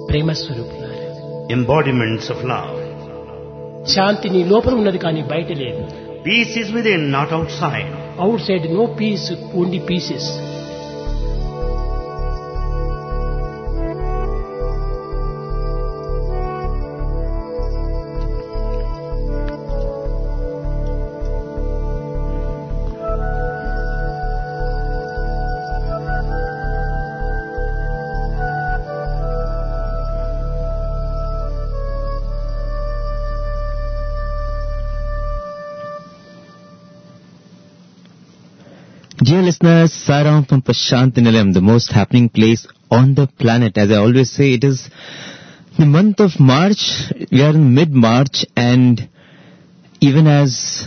ప్రేమ స్వరూపులారా, embodiments of love. శాంతి నీ లోపల ఉన్నది కానీ బయట లేదు. Peace is within, not outside. Outside no peace, only pieces. Dear listeners, Saram from Prashant Nilayam, the most happening place on the planet. As I always say, it is the month of March. We are in mid-March, and even as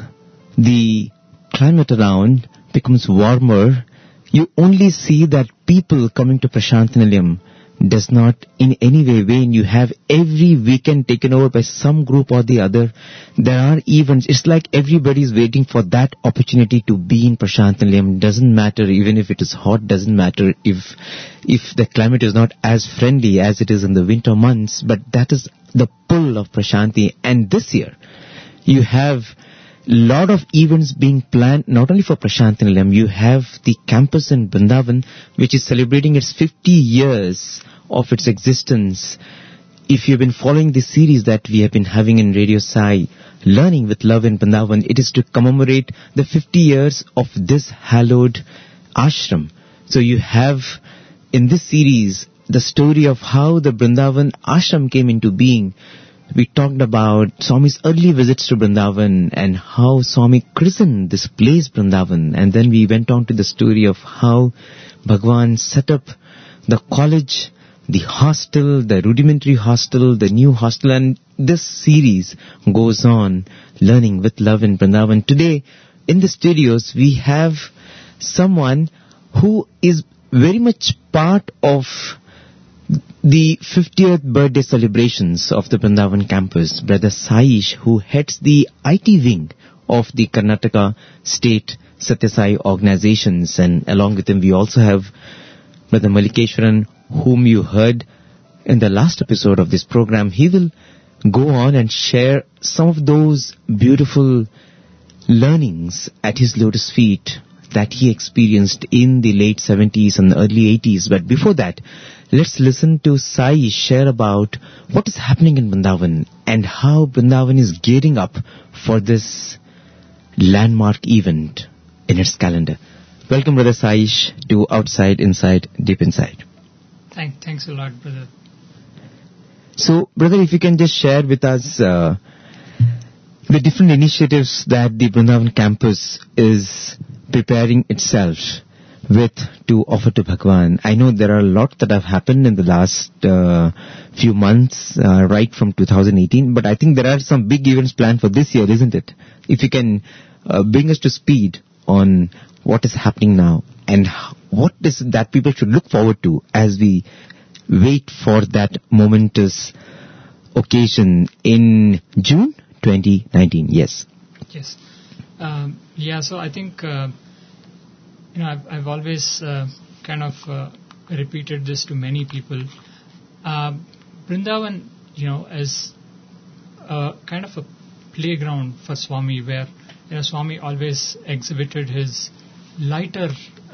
the climate around becomes warmer, you only see that people coming to Prashant Nilayam does not in any way wane. You have every weekend taken over by some group or the other. There are events. It's like everybody is waiting for that opportunity to be in Prashant Nilayam. Doesn't matter even if it is hot. Doesn't matter if the climate is not as friendly as it is in the winter months. But that is the pull of Prashanti. And this year, you have lot of events being planned not only for Prashant Nilayam. You have the campus in Vrindavan, which is celebrating its 50 years of its existence. If you've been following the series that we have been having in Radio Sai, Learning with Love in Vrindavan, it is to commemorate the 50 years of this hallowed ashram. So you have in this series the story of how the Vrindavan ashram came into being. We talked about Swami's early visits to Vrindavan and how Swami christened this place Vrindavan. And then we went on to the story of how Bhagwan set up the college, the hostel, the rudimentary hostel, the new hostel, and this series goes on, Learning with Love in Vrindavan. Today, in the studios, we have someone who is very much part of the 50th birthday celebrations of the Vrindavan campus. Brother Saish, who heads the IT wing of the Karnataka State Satya Sai organizations, and along with him we also have Brother Malikeshwaran, whom you heard in the last episode of this program. He will go on and share some of those beautiful learnings at his lotus feet that he experienced in the late 70s and early 80s. But before that, let's listen to Sai share about what is happening in Vrindavan and how Vrindavan is gearing up for this landmark event in its calendar. Welcome, Brother Saish, to Outside, Inside, Deep Inside. Thanks a lot, brother. So, brother, if you can just share with us the different initiatives that the Vrindavan campus is preparing itself with to offer to Bhagwan. I know there are a lot that have happened in the last few months, right from 2018, but I think there are some big events planned for this year, isn't it? If you can bring us to speed on what is happening now and what is that people should look forward to as we wait for that momentous occasion in June 2019. Yes. Yes. So I think, I've always kind of repeated this to many people. Vrindavan, is kind of a playground for Swami where, Swami always exhibited his lighter,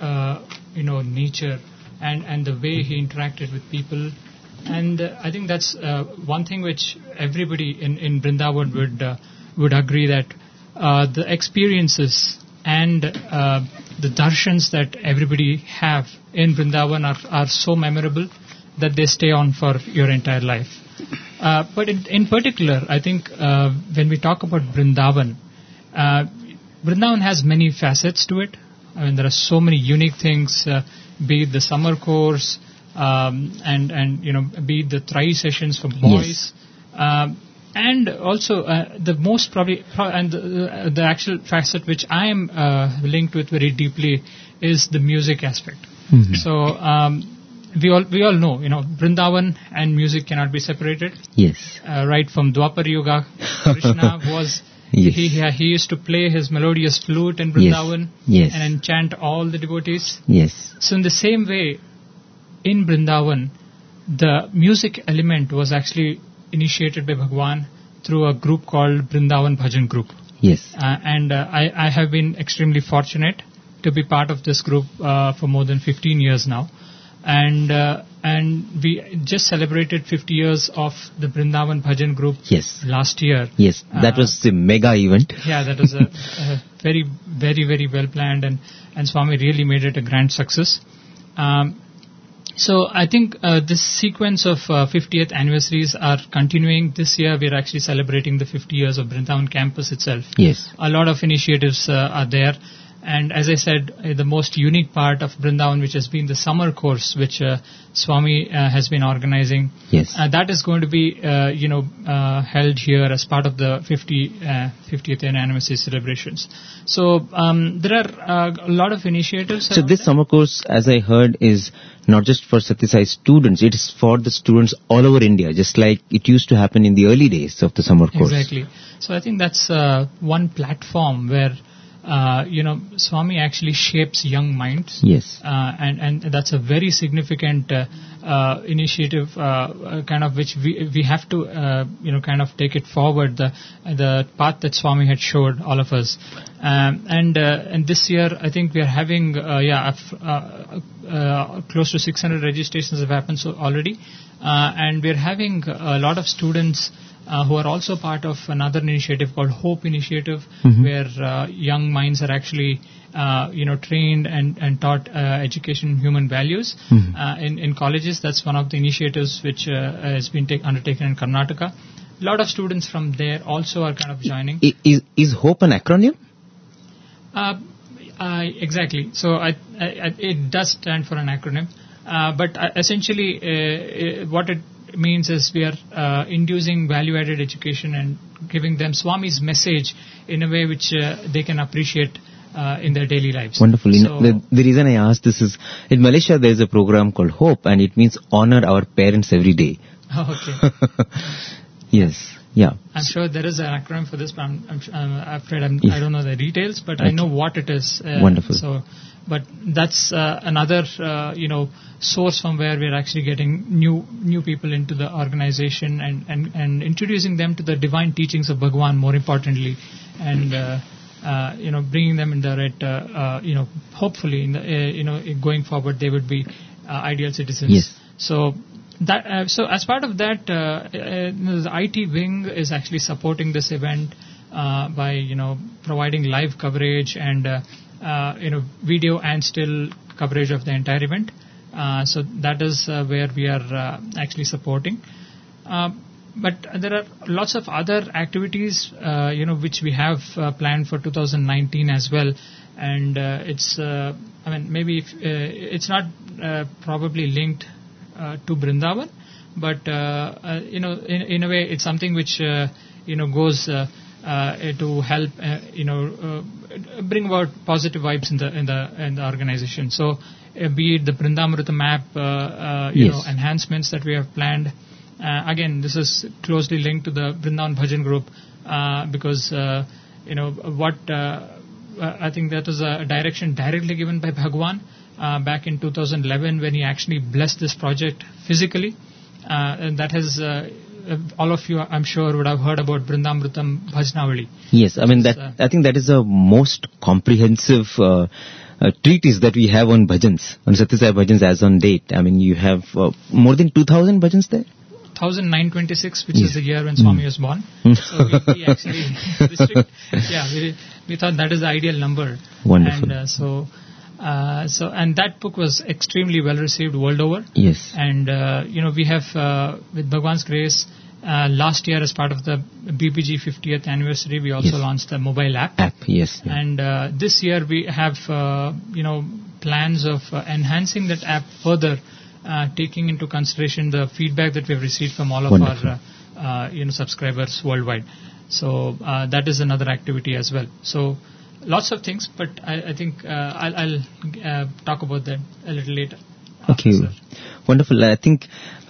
nature and the way he interacted with people. And I think that's one thing which everybody in Vrindavan would agree that the experiences and the darshans that everybody have in Vrindavan are so memorable that they stay on for your entire life. But in particular, I think when we talk about Vrindavan, Vrindavan has many facets to it. I mean, there are so many unique things, be it the summer course, and be it the tri sessions for boys. Yes. And also the most probably and the actual facet which I am linked with very deeply is the music aspect. Mm-hmm. So we all know, Vrindavan and music cannot be separated. Yes. Right from Dwapar Yuga, Krishna was. Yes. He used to play his melodious flute in Vrindavan. Yes. And enchant all the devotees. Yes. So in the same way, in Vrindavan, the music element was actually initiated by Bhagwan through a group called Brindavan Bhajan Group. Yes. And I have been extremely fortunate to be part of this group for more than 15 years now. And we just celebrated 50 years of the Brindavan Bhajan Group Yes. last year. Yes. That was a mega event. Yeah, that was a very, very, very well planned, and Swami really made it a grand success. So I think this sequence of 50th anniversaries are continuing. This year we are actually celebrating the 50 years of Brindavan campus itself. Yes. A lot of initiatives are there. And as I said, the most unique part of Brindavan, which has been the summer course, which Swami has been organizing, Yes. that is going to be, held here as part of the 50th anniversary celebrations. So there are a lot of initiatives. So this summer course, as I heard, is not just for Satya Sai students, it is for the students all over India, just like it used to happen in the early days of the summer course. Exactly. So I think that's one platform where Swami actually shapes young minds. Yes. And that's a very significant initiative, kind of which we have to, kind of take it forward, the path that Swami had showed all of us. And this year, I think we are having, close to 600 registrations have happened already. And we are having a lot of students who are also part of another initiative called Hope Initiative, where young minds are actually, trained and taught education and human values in colleges. That's one of the initiatives which has been undertaken in Karnataka. A lot of students from there also are kind of joining. Is HOPE an acronym? Exactly. So it does stand for an acronym. But essentially, what it means is we are inducing value-added education and giving them Swami's message in a way which they can appreciate in their daily lives. Wonderful. So, the reason I asked this is, in Malaysia there is a program called HOPE, and it means honor our parents every day. Okay. Yes. Yeah. I'm sure there is an acronym for this, but I'm afraid I don't know the details, but I know what it is. Wonderful. So, but that's another, source from where we're actually getting new people into the organization and introducing them to the divine teachings of Bhagwan, more importantly, and bringing them in the right, hopefully, in the, going forward, they would be ideal citizens. Yes. So that so as part of that, the IT wing is actually supporting this event by providing live coverage and video and still coverage of the entire event. So that is where we are actually supporting. But there are lots of other activities, which we have planned for 2019 as well. And it's, maybe it's not probably linked to Brindavan, but in a way, it's something which goes to help bring about positive vibes in the organization. So be it the Brindamrutam app, Yes. enhancements that we have planned. Again, this is closely linked to the Brindavan Bhajan Group because I think that was a direction directly given by Bhagwan back in 2011 when he actually blessed this project physically. And that has all of you, I'm sure, would have heard about Brindamrutam Bhajnavali. Yes, I think that is the most comprehensive treatise that we have on bhajans, on Satya Sai bhajans as on date. I mean, you have more than 2,000 bhajans there? 1926, which is the year when Swami was born. So we actually we thought that is the ideal number. Wonderful. And and that book was extremely well received world over. Yes. And we have with Bhagwan's grace, last year as part of the BPG 50th anniversary, we also launched the mobile app. Yes. Yeah. And this year we have plans of enhancing that app further, taking into consideration the feedback that we have received from all of Wonderful. our subscribers worldwide. So that is another activity as well. So lots of things, but I think I'll talk about that a little later. Okay, wonderful. I think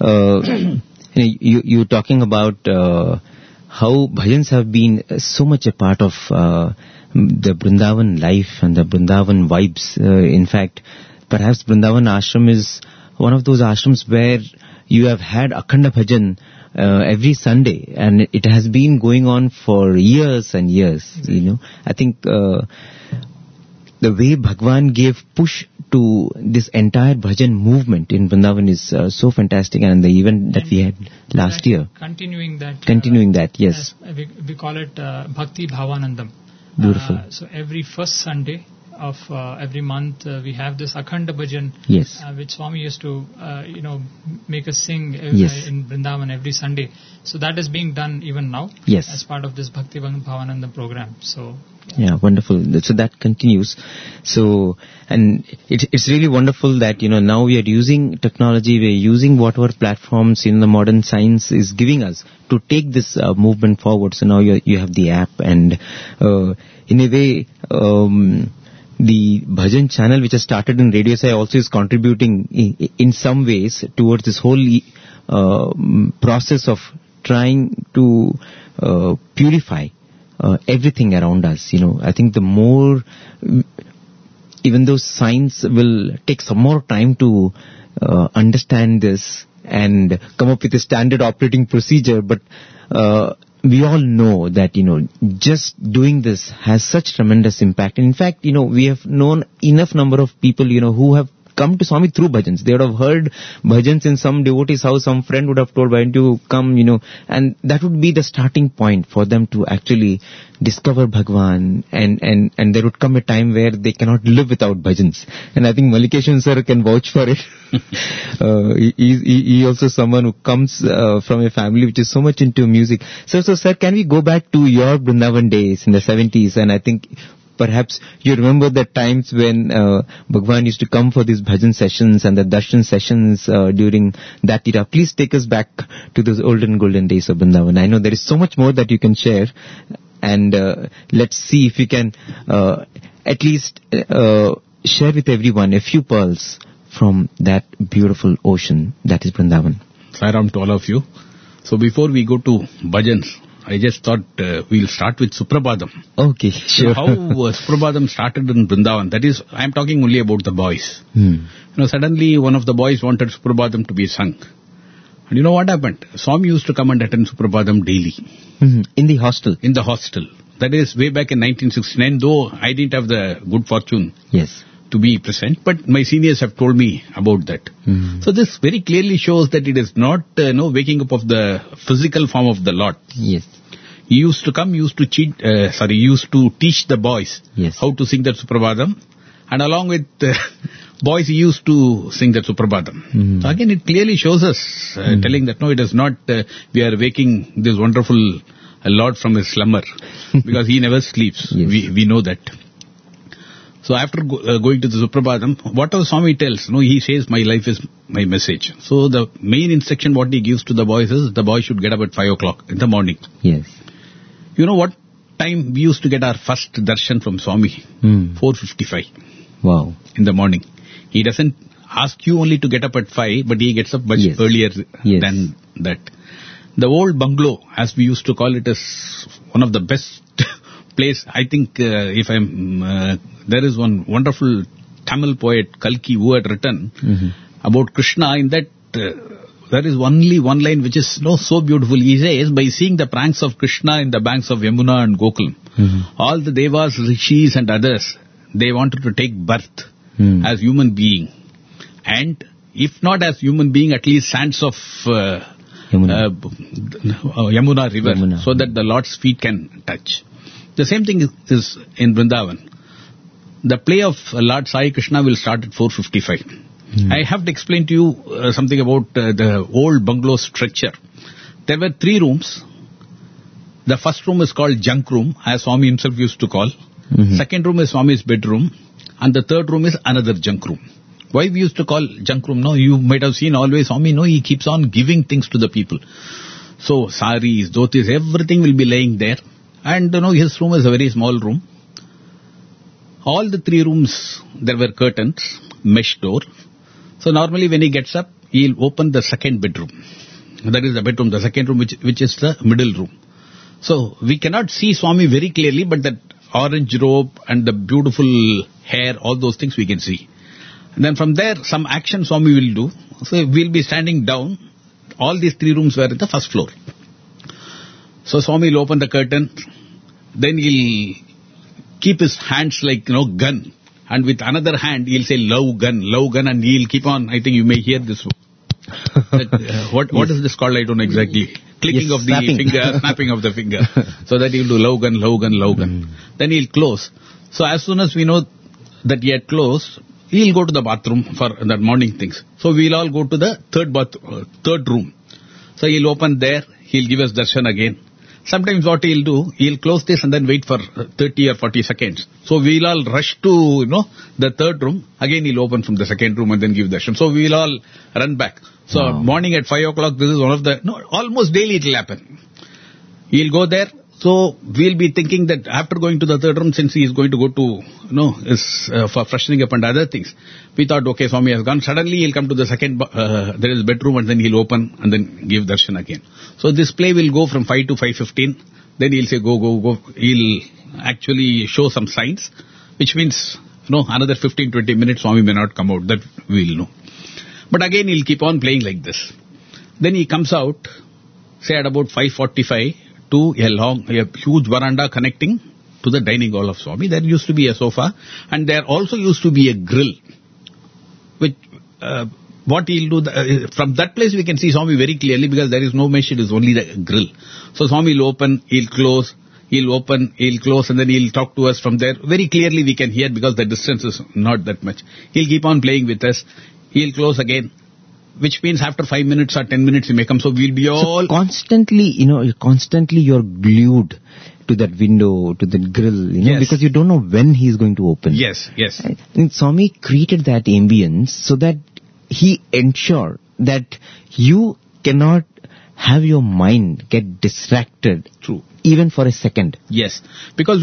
you're talking about how bhajans have been so much a part of the Brindavan life and the Brindavan vibes. In fact, perhaps Brindavan Ashram is one of those ashrams where you have had Akhanda Bhajan every Sunday, and it has been going on for years and years. I think the way Bhagwan gave push to this entire bhajan movement in Vrindavan is so fantastic, and the event that we had last year. Continuing that, yes. We call it Bhakti Bhavanandam. Beautiful. So every first Sunday of every month we have this Akhanda Bhajan, yes, which Swami used to make us sing yes, in Vrindavan every Sunday. So that is being done even now, yes, as part of this Bhakti Bhavananda program. So yeah, wonderful. So that continues. So, and it's really wonderful that now we are using technology, we are using whatever platforms the modern science is giving us to take this movement forward. So now you have the app, and in a way the bhajan channel which has started in Radio Sai also is contributing in some ways towards this whole process of trying to purify everything around us. I think the more, even though science will take some more time to understand this and come up with a standard operating procedure, but we all know that, just doing this has such tremendous impact. And in fact, we have known enough number of people, who have come to Swami through bhajans. They would have heard bhajans in some devotee's house. Some friend would have told, why don't you come, and that would be the starting point for them to actually discover Bhagwan. And there would come a time where they cannot live without bhajans. And I think Malikeshwan sir can vouch for it. He also someone who comes from a family which is so much into music. So sir, can we go back to your Vrindavan days in the 70s? And I think perhaps you remember the times when Bhagwan used to come for these bhajan sessions and the darshan sessions during that era. Please take us back to those olden golden days of Vrindavan. I know there is so much more that you can share, and let's see if you can at least share with everyone a few pearls from that beautiful ocean that is Vrindavan. Sairam to all of you. So before we go to bhajans, I just thought we'll start with Suprabhadam. Okay, sure. So how Suprabhadam started in Vrindavan, that is, I'm talking only about the boys. Suddenly one of the boys wanted Suprabhadam to be sung. And you know what happened? Swami used to come and attend Suprabhadam daily. In the hostel? In the hostel. That is way back in 1969, though I didn't have the good fortune to be present, but my seniors have told me about that. So this very clearly shows that it is not waking up of the physical form of the Lord. Yes. He used to come, used to teach the boys how to sing that Suprabhadam, and along with boys he used to sing that Suprabhadam. So again it clearly shows us, telling that no, it is not we are waking this wonderful Lord from his slumber, because he never sleeps. We know that. So after going to the Suprabhadam, whatever Swami tells, he says, my life is my message. So the main instruction what he gives to the boys is, the boys should get up at 5 o'clock in the morning. Yes. You know what time we used to get our first darshan from Swami? 4:55. Wow. In the morning. He doesn't ask you only to get up at 5, but he gets up much earlier than that. The old bungalow, as we used to call it, is one of the best place. I think there is one wonderful Tamil poet, Kalki, who had written about Krishna. In that, there is only one line which is so beautiful. He says, by seeing the pranks of Krishna in the banks of Yamuna and Gokulam, all the devas, rishis and others, they wanted to take birth as human being. And if not as human being, at least sands of Yamuna river, so that the Lord's feet can touch. The same thing is in Vrindavan. The play of Lord Sai Krishna will start at 4:55. I have to explain to you something about the old bungalow structure. There were 3 rooms. The first room is called junk room, as Swami himself used to call. Second room is Swami's bedroom. And the third room is another junk room. Why we used to call junk room? You might have seen always Swami, he keeps on giving things to the people. So saris, dhotis, everything will be laying there. And his room is a very small room. All the 3 rooms, there were curtains, mesh door. So normally when he gets up, he'll open the second bedroom. That is the bedroom, the second room, which is the middle room. So we cannot see Swami very clearly, but that orange robe and the beautiful hair, all those things we can see. And then from there, some action Swami will do. So we'll be standing down. All these 3 rooms were in the first floor. So Swami will open the curtain. Then he'll keep his hands like, gun. And with another hand, he'll say, love gun, and he'll keep on. I think you may hear this. What is this called? I don't know exactly. Clicking of the finger, snapping of the finger. So that he'll do love gun. Then he'll close. So as soon as we know that he had closed, he'll go to the bathroom for that morning things. So we'll all go to the third room. So he'll open there. He'll give us darshan again. Sometimes what he'll do, he'll close this and then wait for 30 or 40 seconds. So we'll all rush to, the third room. Again he'll open from the second room and then give darshan. So we'll all run back. So morning at 5 o'clock, this is one of the, almost daily it'll happen. He'll go there. So we'll be thinking that after going to the third room, since he is going to go to, for freshening up and other things, we thought, okay, Swami has gone. Suddenly he'll come to the second, there is bedroom, and then he'll open and then give darshan again. So this play will go from 5 to 5:15. Then he'll say, go. He'll actually show some signs, which means, another 15-20 minutes, Swami may not come out. That we'll know. But again, he'll keep on playing like this. Then he comes out, say at about 5:45, to a huge veranda connecting to the dining hall of Swami. There used to be a sofa, and there also used to be a grill. Which, what he'll do, from that place we can see Swami very clearly, because there is no mesh, it is only the grill. So Swami will open, he'll close, he'll open, he'll close, and then he'll talk to us from there. Very clearly we can hear, because the distance is not that much. He'll keep on playing with us, he'll close again. Which means after 5 minutes or 10 minutes he may come. So we'll be all... So constantly you're glued to that window, to the grill, yes. Because you don't know when he's going to open. Yes. And Swami created that ambience so that he ensured that you cannot have your mind get distracted. True. Even for a second. Yes. Because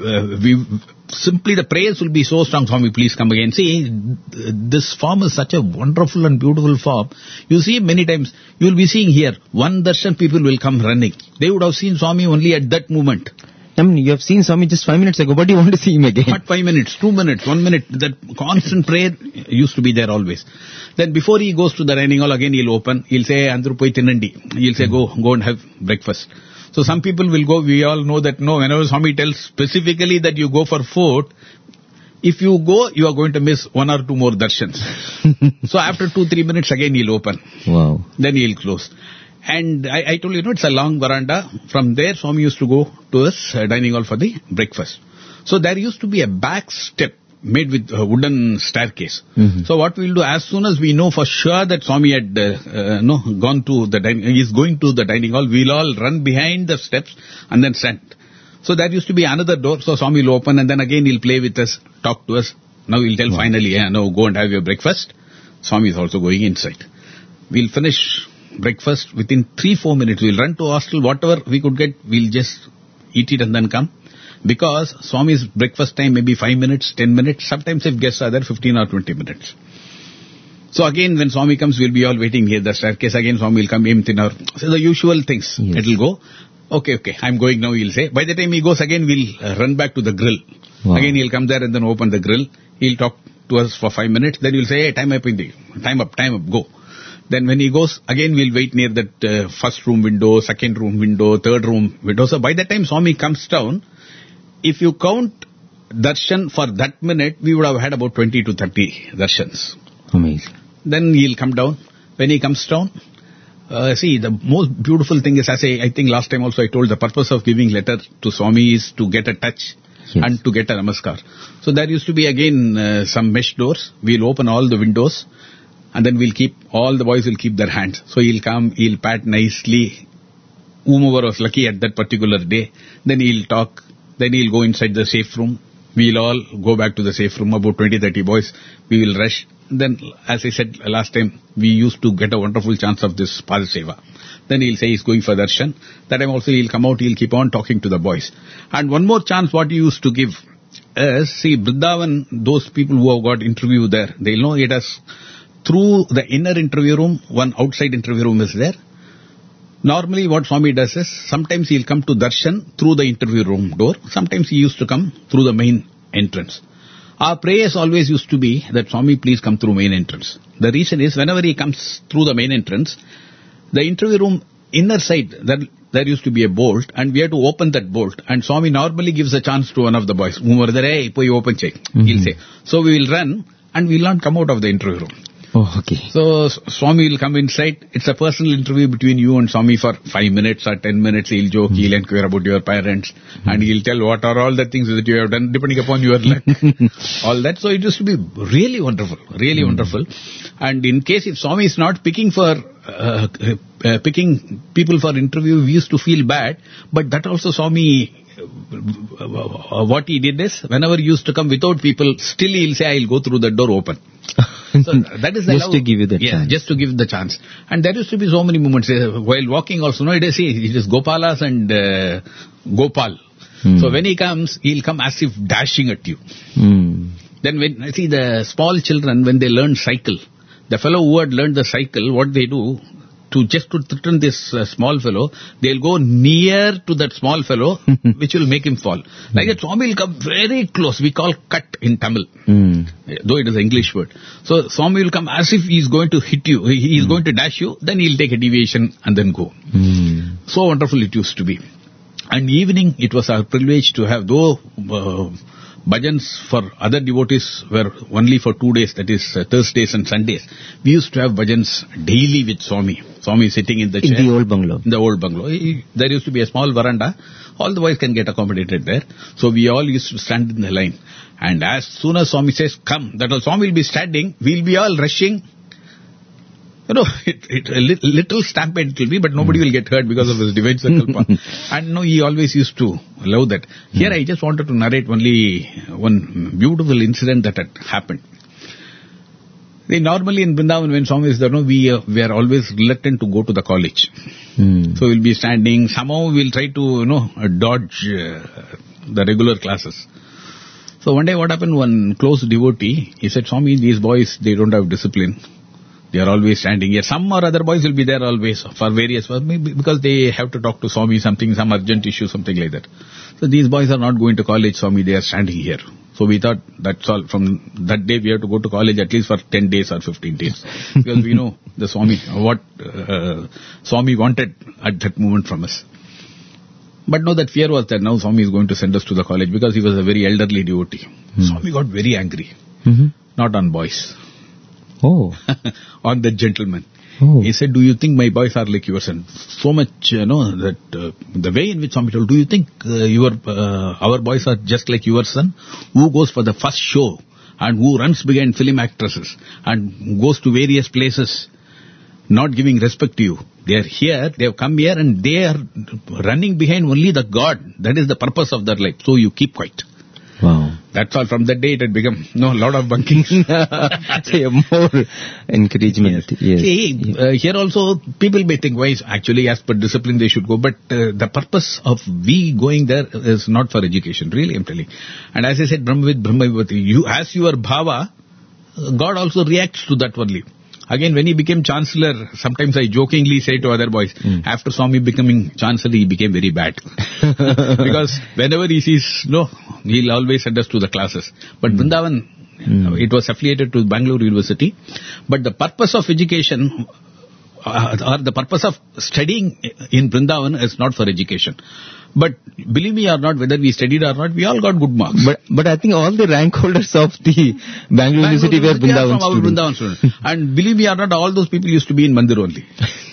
simply the prayers will be so strong. Swami, please come again. See, this form is such a wonderful and beautiful form. You see many times, you will be seeing here, one darshan people will come running. They would have seen Swami only at that moment. You have seen Swami just 5 minutes ago, but you want to see him again. Not 5 minutes, 2 minutes, 1 minute. That constant prayer used to be there always. Then before he goes to the dining hall, again he'll open. He'll say, Andru poi tinandi. He'll say, go and have breakfast. So some people will go, we all know that whenever Swami tells specifically that you go for food, if you go, you are going to miss 1 or 2 more darshans. So after 2-3 minutes, again he'll open. Wow. Then he'll close. And I told you, it's a long veranda. From there, Swami used to go to his dining hall for the breakfast. So there used to be a back step made with a wooden staircase. Mm-hmm. So what we'll do, as soon as we know for sure that Swami had gone to the is going to the dining hall, we'll all run behind the steps and then stand. So there used to be another door, so Swami will open, and then again he'll play with us, talk to us. Now he'll tell finally, now go and have your breakfast. Swami is also going inside. We'll finish breakfast within 3-4 minutes. We'll run to hostel, whatever we could get, we'll just eat it and then come. Because Swami's breakfast time may be 5 minutes, 10 minutes, sometimes if guests are there, 15 or 20 minutes. So again, when Swami comes, we'll be all waiting here, the staircase. Again, Swami will come, so the usual things. Yes. It'll go. Okay, I'm going now, he'll say. By the time he goes again, we'll run back to the grill. Wow. Again, he'll come there and then open the grill. He'll talk to us for 5 minutes. Then we'll say, hey, time up, go. Then when he goes, again we'll wait near that first room window, second room window, third room window. So by the time Swami comes down, if you count darshan for that minute, we would have had about 20 to 30 darshans. Amazing. Then he'll come down. When he comes down, see, the most beautiful thing is, as I think last time also I told, the purpose of giving letter to Swami is to get a touch. Yes. And to get a namaskar. So there used to be again some mesh doors. We'll open all the windows. And then all the boys will keep their hands. So he'll come, he'll pat nicely. Whomever was lucky at that particular day. Then he'll talk. Then he'll go inside the safe room. We'll all go back to the safe room, about 20-30 boys. We will rush. Then, as I said last time, we used to get a wonderful chance of this Pada Seva. Then he'll say he's going for darshan. That time also he'll come out, he'll keep on talking to the boys. And one more chance what he used to give is, see, Vrindavan, those people who have got interview there, they'll know it as... Through the inner interview room, one outside interview room is there. Normally what Swami does is, sometimes he'll come to darshan through the interview room door. Sometimes he used to come through the main entrance. Our prayers always used to be that Swami, please come through main entrance. The reason is whenever he comes through the main entrance, the interview room inner side, there used to be a bolt, and we had to open that bolt. And Swami normally gives a chance to one of the boys. Whoever there, hey, poi open check. He'll say. So we will run, and we will not come out of the interview room. Oh, okay. So Swami will come inside. It's a personal interview between you and Swami for 5 minutes or 10 minutes. He'll joke, he'll inquire about your parents, and he'll tell what are all the things that you have done depending upon your luck. All that. So it used to be really wonderful, really wonderful. And in case if Swami is not picking people for interview, we used to feel bad. But that also Swami, what he did is, whenever he used to come without people, still he'll say, I'll go through the door open. So that is the just to give you the chance. Yeah, just to give the chance. And there used to be so many moments while walking also. No, it is Gopalas and Gopal. So when he comes, he'll come as if dashing at you. Then when I see the small children, when they learn cycle, the fellow who had learned the cycle, what they do, to threaten this small fellow, they'll go near to that small fellow, which will make him fall. Like that, Swami will come very close. We call cut in Tamil, though it is an English word. So Swami will come as if he is going to hit you, he is going to dash you, then he'll take a deviation and then go. So wonderful it used to be. And evening, it was our privilege to have, though bhajans for other devotees were only for 2 days, that is Thursdays and Sundays. We used to have bhajans daily with Swami. Swami sitting in the chair. In the old bungalow. In the old bungalow. There used to be a small veranda. All the boys can get accommodated there. So we all used to stand in the line. And as soon as Swami says, come, that Swami will be standing, we'll be all rushing. You know, a little stampede it will be, but nobody will get hurt because of his divine sankalpa. And no, he always used to love that. Here I just wanted to narrate only one beautiful incident that had happened. Normally in Vrindavan, when Swami is there, we are always reluctant to go to the college. So we'll be standing. Somehow we'll try to, dodge the regular classes. So one day what happened, one close devotee, he said, Swami, these boys, they don't have discipline. They are always standing here. Some or other boys will be there always for various, maybe because they have to talk to Swami, some urgent issue, something like that. So these boys are not going to college, Swami, they are standing here. So we thought that's all. From that day we have to go to college at least for 10 days or 15 days. Because we know the Swami, what Swami wanted at that moment from us. But no, that fear was that now Swami is going to send us to the college because he was a very elderly devotee. Swami got very angry. Not on boys. Oh. On the gentleman. Oh. He said, do you think my boys are like your son? So much, that the way in which Swami told, do you think our boys are just like your son? Who goes for the first show and who runs behind film actresses and goes to various places, not giving respect to you. They are here, they have come here and they are running behind only the God. That is the purpose of their life. So you keep quiet. Wow. That's all. From that day it had become, a lot of bunking. More encouragement. Yes. See, here also people may think, why actually as per discipline they should go, but the purpose of we going there is not for education, really I'm telling. And as I said, Brahmavid, Brahmavati, you as your bhava, God also reacts to that only. Again, when he became chancellor, sometimes I jokingly say to other boys, after Swami becoming chancellor, he became very bad. Because whenever he sees, he'll always send us to the classes. But Vrindavan, it was affiliated to Bangalore University. But the purpose of education, or the purpose of studying in Vrindavan is not for education. But believe me or not, whether we studied or not, we all got good marks. But I think all the rank holders of the Bangalore University were Vrindavan students. And believe me or not, all those people used to be in Mandir only.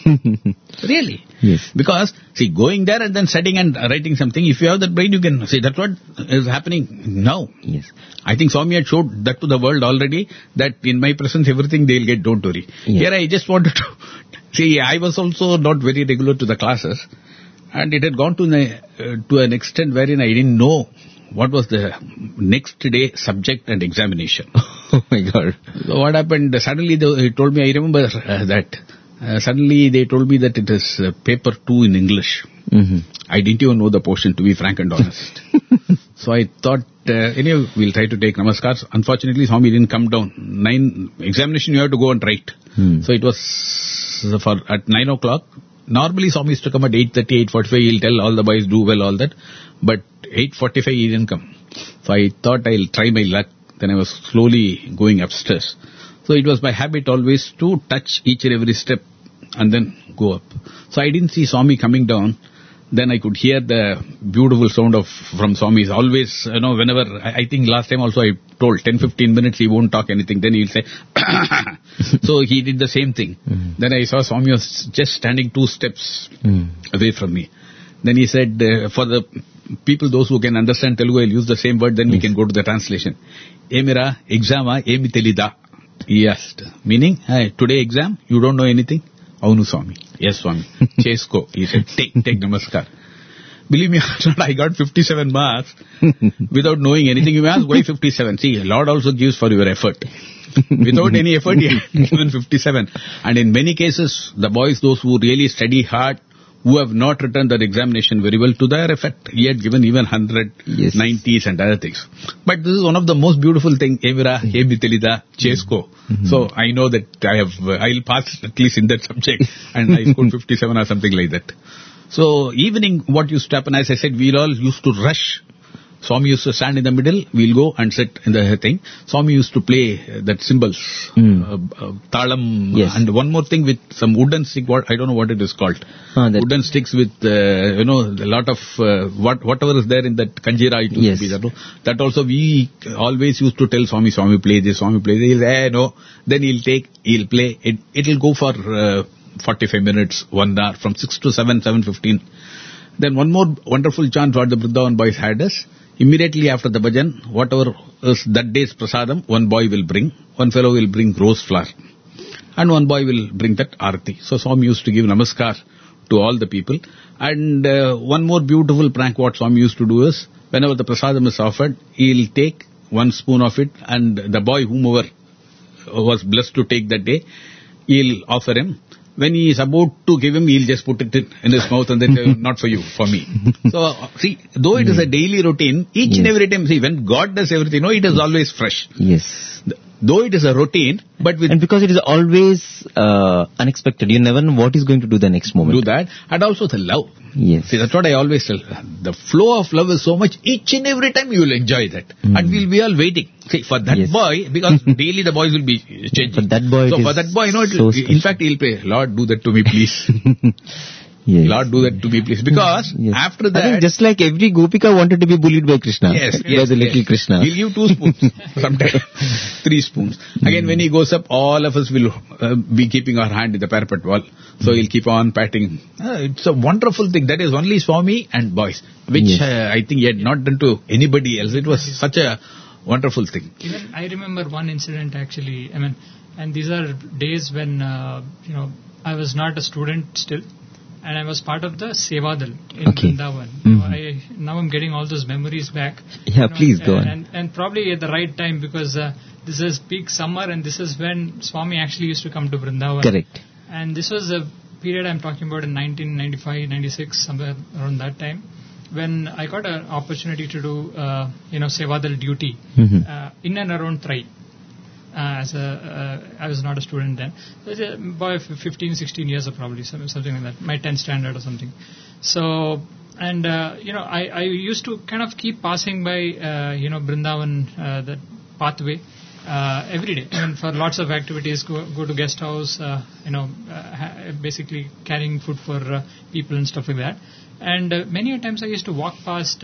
Really? Yes. Because, see, going there and then studying and writing something, if you have that brain, you can see that's what is happening now. Yes. I think Swami had showed that to the world already, that in my presence everything they'll get, don't worry. Yes. Here I just wanted to, see, I was also not very regular to the classes. And it had gone to an extent wherein I didn't know what was the next day subject and examination. Oh my God. So what happened, suddenly they told me, I remember that, suddenly they told me that it is paper 2 in English. I didn't even know the portion, to be frank and honest. So I thought, anyway, we'll try to take namaskars. Unfortunately, Swami didn't come down. 9 examination you have to go and write. So it was at 9 o'clock. Normally Swami used to come at 8:30, 8:45, he'll tell all the boys do well, all that. But 8:45 he didn't come. So I thought I'll try my luck. Then I was slowly going upstairs. So it was my habit always to touch each and every step and then go up. So I didn't see Swami coming down. Then I could hear the beautiful sound from Swami. Always, whenever, I think last time also I told 10-15 minutes he won't talk anything. Then he'll say, so he did the same thing. Then I saw Swami was just standing 2 steps away from me. Then he said, for the people, those who can understand Telugu, I'll use the same word, then we can go to the translation. Emira exama emi telida. He asked, meaning, hey, today exam, you don't know anything? Avunu Swami. Yes, Swami. Chesko. He said, take namaskar. Believe me, I got 57 marks without knowing anything. You may ask, why 57? See, Lord also gives for your effort. Without any effort, he had given 57. And in many cases, the boys, those who really study hard, who have not returned their examination very well, to their effect, he had given even 100, 90s and other things. But this is one of the most beautiful things, Emira, Telida, Chesko. So I know that I'll pass at least in that subject, and I scored 57 or something like that. So evening, what used to happen, as I said, we all used to rush. Swami used to stand in the middle, we'll go and sit in the thing. Swami used to play that cymbals, talam, and one more thing with some wooden stick, I don't know what it is called. Wooden sticks with, a lot of, whatever is there in that kanjira, it used to be that. That also we always used to tell Swami, play this, Swami, play this. He'll say, no. Then he'll play. It'll go for 45 minutes, 1 hour, from 6 to 7, 7:15. Then one more wonderful chant what the Vrindavan boys had is, immediately after the bhajan, whatever is that day's prasadam, one boy will bring, one fellow will bring rose flower, and one boy will bring that arati. So Swami used to give namaskar to all the people. And one more beautiful prank what Swami used to do is, whenever the prasadam is offered, he'll take 1 spoon of it, and the boy whomever was blessed to take that day, he'll offer him. When he is about to give him, he'll just put it in his mouth and then say, not for you, for me. So, see, though it is a daily routine, each and every time, see, when God does everything, it is always fresh. Yes. Though it is a routine, but with... And because it is always unexpected, you never know what is going to do the next moment. Do that, and also the love. Yes. See, that's what I always tell. The flow of love is so much, each and every time you will enjoy that. And we'll be all waiting. See, for that boy, because daily the boys will be changing. For that boy, so for that boy, in fact, he'll pray, Lord, do that to me, please. Lord, do that to me, please. Because after that... I think just like every Gopika wanted to be bullied by Krishna. By the little Krishna. He'll give 2 spoons, sometimes 3 spoons. Again, when he goes up, all of us will be keeping our hand in the parapet wall. So he'll keep on patting. It's a wonderful thing. That is only Swami and boys, which I think he had not done to anybody else. It was such a wonderful thing. Even I remember one incident actually. And these are days when, I was not a student still. And I was part of the Sevadal in Vrindavan. Now I'm getting all those memories back. Yeah, please go on. And probably at the right time, because this is peak summer and this is when Swami actually used to come to Vrindavan. Correct. And this was a period I'm talking about in 1995, 96, somewhere around that time, when I got an opportunity to do, Sevadal duty in and around Trai. I was not a student then. So I was a boy of 15, 16 years or probably, something like that, my 10th standard or something. So, and, I used to kind of keep passing by, Vrindavan, that pathway, every day. I mean, for lots of activities, go to guest house, basically carrying food for people and stuff like that. And many a times I used to walk past,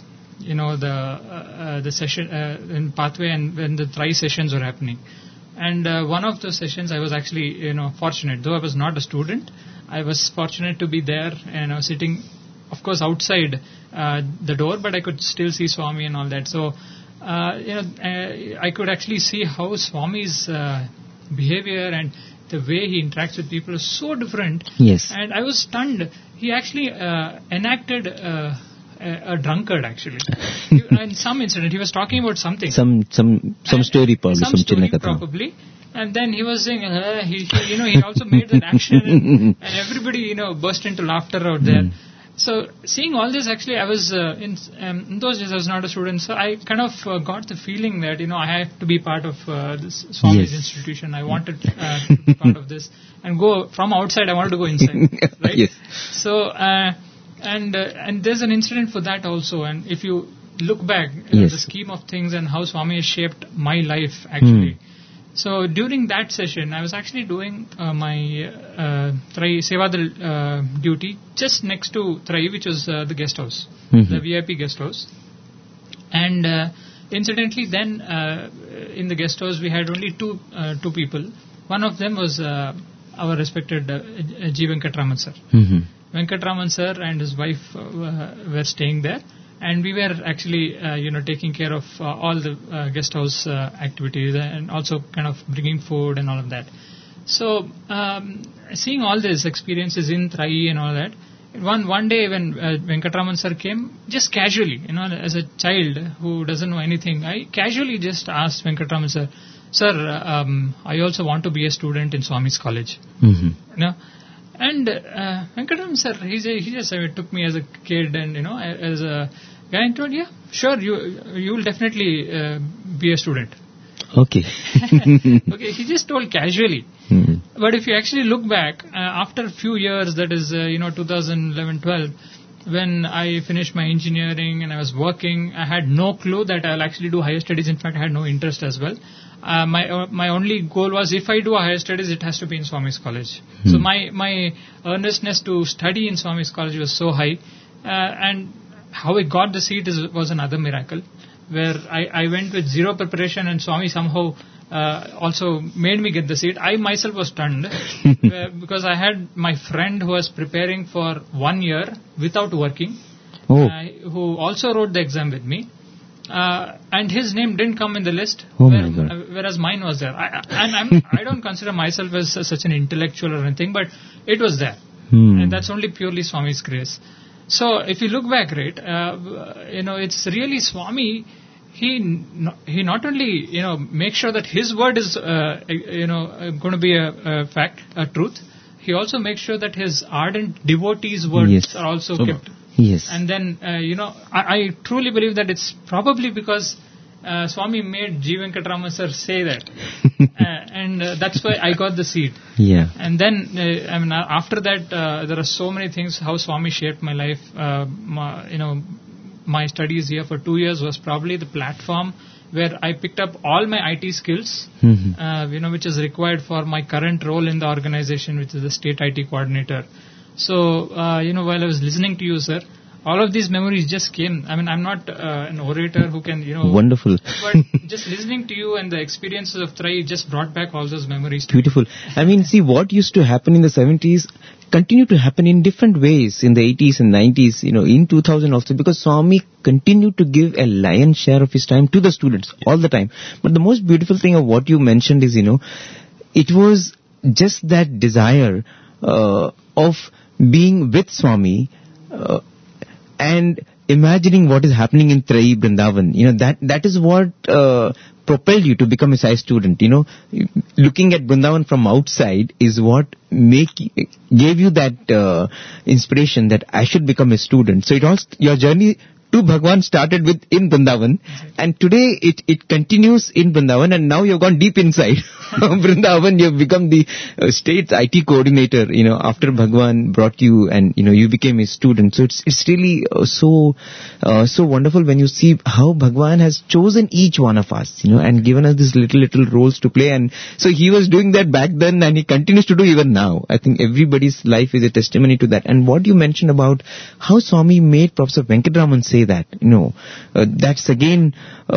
the session in pathway, and when the Trai sessions were happening. And one of the sessions I was actually, fortunate. Though I was not a student, I was fortunate to be there, sitting, of course, outside the door, but I could still see Swami and all that. So, I could actually see how Swami's behavior and the way he interacts with people is so different. Yes. And I was stunned. He actually enacted a drunkard, actually. In some incident, he was talking about something. Some story probably. Some story probably. And then he was saying, he also made that action, and everybody, burst into laughter out there. So seeing all this, actually, I was in those days I was not a student, so I kind of got the feeling that I have to be part of this Swami's institution. I wanted to be part of this and go from outside. I wanted to go inside, right? Yes. So and there's an incident for that also. And if you look back, Yes. the scheme of things and how Swami has shaped my life actually. So during that session, I was actually doing my Trai Sevadal duty just next to Trai, which was the guest house, the VIP guest house. And incidentally, then in the guest house, we had only two people. One of them was our respected G. Venkatraman sir. Venkatraman sir and his wife were staying there. And we were actually, taking care of all the guest house activities and also kind of bringing food and all of that. So, seeing all these experiences in Trai and all that, one day when Venkatraman sir came, just casually, as a child who doesn't know anything, I casually just asked Venkatraman sir, I also want to be a student in Swami's college. And Venkatraman sir, he just took me as a kid and, as a guy and told, yeah, sure, you will definitely be a student. Okay. Okay, he just told casually. But if you actually look back, after a few years, that is, 2011-12, when I finished my engineering and I was working, I had no clue that I'll actually do higher studies. In fact, I had no interest as well. My only goal was, if I do a higher studies, it has to be in Swami's college. So my earnestness to study in Swami's college was so high, and how I got the seat was another miracle, where I went with zero preparation and Swami somehow also made me get the seat. I myself was stunned because I had my friend who was preparing for 1 year without working, who also wrote the exam with me. And his name didn't come in the list, whereas mine was there. I don't consider myself as such an intellectual or anything, but it was there. And that's only purely Swami's grace. So if you look back, right, it's really Swami. He not only, makes sure that his word is, going to be a fact, a truth. He also makes sure that his ardent devotees' words are also kept. Yes. And then, I truly believe that it's probably because Swami made G. Venkatraman sir say that. And that's why I got the seat. Yeah. And then, after that, there are so many things, how Swami shaped my life. My studies here for 2 years was probably the platform where I picked up all my IT skills, which is required for my current role in the organization, which is the state IT coordinator. So, while I was listening to you, sir, all of these memories just came. I'm not an orator who can, Wonderful. But just listening to you and the experiences of Trai just brought back all those memories. Beautiful. See, what used to happen in the 70s continued to happen in different ways in the 80s and 90s, in 2000 also, because Swami continued to give a lion's share of his time to the students all the time. But the most beautiful thing of what you mentioned is, it was just that desire of being with Swami and imagining what is happening in Trai Vrindavan. That is what propelled you to become a Sai student. Looking at Vrindavan from outside is what gave you that inspiration that I should become a student. So your journey to Bhagwan started in Vrindavan, and today it continues in Vrindavan, and now you've gone deep inside Vrindavan. You've become the state's IT coordinator, after Bhagwan brought you, and, you became a student. So it's really so wonderful when you see how Bhagwan has chosen each one of us, and given us these little roles to play. And so he was doing that back then, and he continues to do even now. I think everybody's life is a testimony to that. And what you mentioned about how Swami made Professor Venkatraman say that, that's again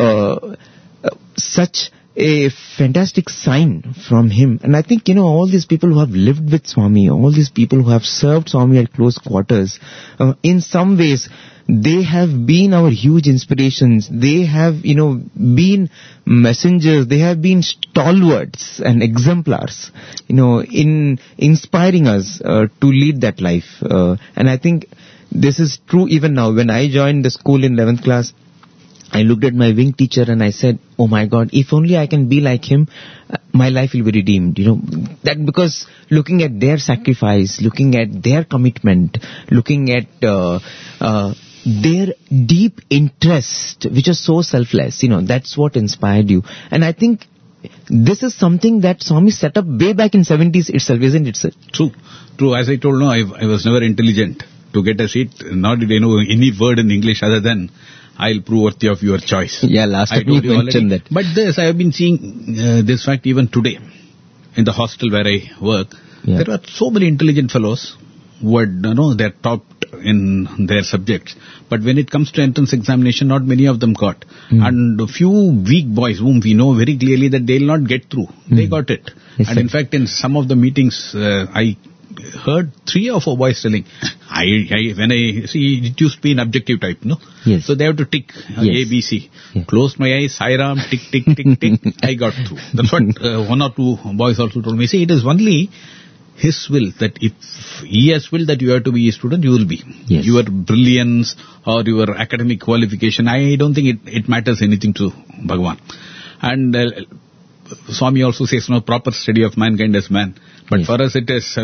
such a fantastic sign from him. And I think, all these people who have lived with Swami, all these people who have served Swami at close quarters, in some ways, they have been our huge inspirations. They have, been messengers. They have been stalwarts and exemplars, in inspiring us to lead that life. And I think this is true even now. When I joined the school in 11th class, I looked at my wing teacher and I said, oh my God, if only I can be like him, my life will be redeemed. That because looking at their sacrifice, looking at their commitment, looking at their deep interest, which is so selfless, that's what inspired you. And I think this is something that Swami set up way back in 70s itself, isn't it, sir? True. As I told, I was never intelligent to get a seat, nor did I know any word in English other than I'll prove worthy of your choice. Yeah, last time you mentioned that. But this, I have been seeing this fact even today. In the hostel where I work, there are so many intelligent fellows who had, they're topped in their subjects. But when it comes to entrance examination, not many of them got. And a few weak boys whom we know very clearly that they'll not get through, they got it. Yes, and in fact, in some of the meetings, I heard 3 or 4 boys telling, when I see, it used to be an objective type, no? Yes. So they have to tick A, B, C. Yeah. Closed my eyes, Sai Ram, tick, tick, tick, tick. I got through. That's what 1 or 2 boys also told me. See, it is only his will that if he has will that you have to be a student, you will be. Yes. Your brilliance or your academic qualification, I don't think it matters anything to Bhagavan. And Swami also says, proper study of mankind as man. But for us it is,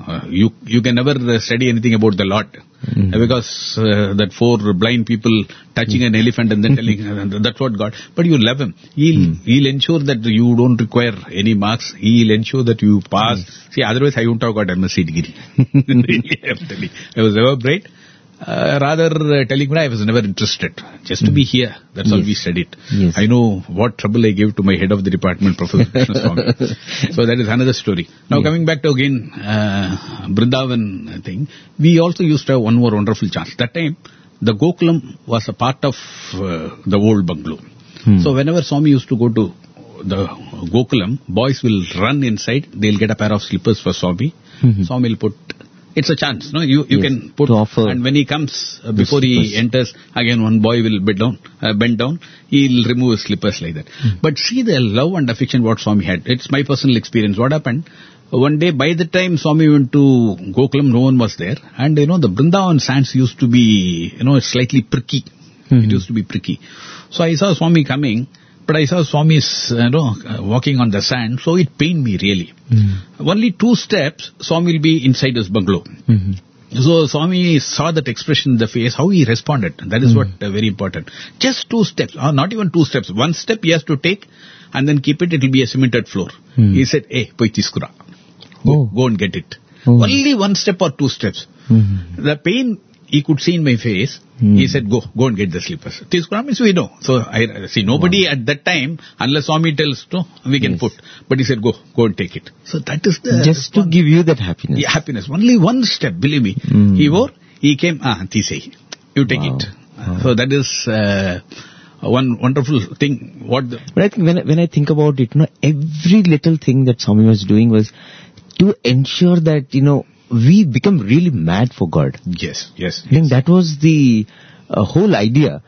you can never study anything about the Lord. Because that 4 blind people touching an elephant and then telling, that's what God. But you love him. He'll ensure that you don't require any marks. He'll ensure that you pass. See, otherwise I wouldn't have got MSc degree. Really, I'm telling. I was never bright. Rather telling me I was never interested. Just to be here. That's all we studied. Yes. I know what trouble I gave to my head of the department, Professor Krishna Swami. So that is another story. Now coming back to again Vrindavan thing, we also used to have one more wonderful chance. That time the Gokulam was a part of the old bungalow. So whenever Swami used to go to the Gokulam, boys will run inside. They'll get a pair of slippers for Swami. Swami will put. It's a chance, you can put, and when he comes, before he enters, again one boy will bend down, he'll remove his slippers like that. But see the love and affection what Swami had. It's my personal experience. What happened? One day, by the time Swami went to Gokulam, no one was there. And the Vrindavan sands used to be, slightly pricky. It used to be pricky. So I saw Swami coming. But I saw Swami's, walking on the sand, so it pained me really. Only 2 steps, Swami will be inside his bungalow. So Swami saw that expression in the face, how he responded. That is what very important. Just 2 steps, or not even 2 steps. 1 step he has to take, and then keep it. It will be a cemented floor. He said, "Hey, poi tiskura. Go and get it." Only 1 step or 2 steps. The pain he could see in my face. He said, go and get the slippers. Tiskura means we know. So I see nobody at that time, unless Swami tells, we can put. But he said, go and take it. So that is the just to give you that happiness. Yeah, happiness. Only 1 step, believe me. He came, Tisei, you take it. So that is one wonderful thing. But I think when I think about it, every little thing that Swami was doing was to ensure that, we become really mad for God. Yes. I think that was the whole idea,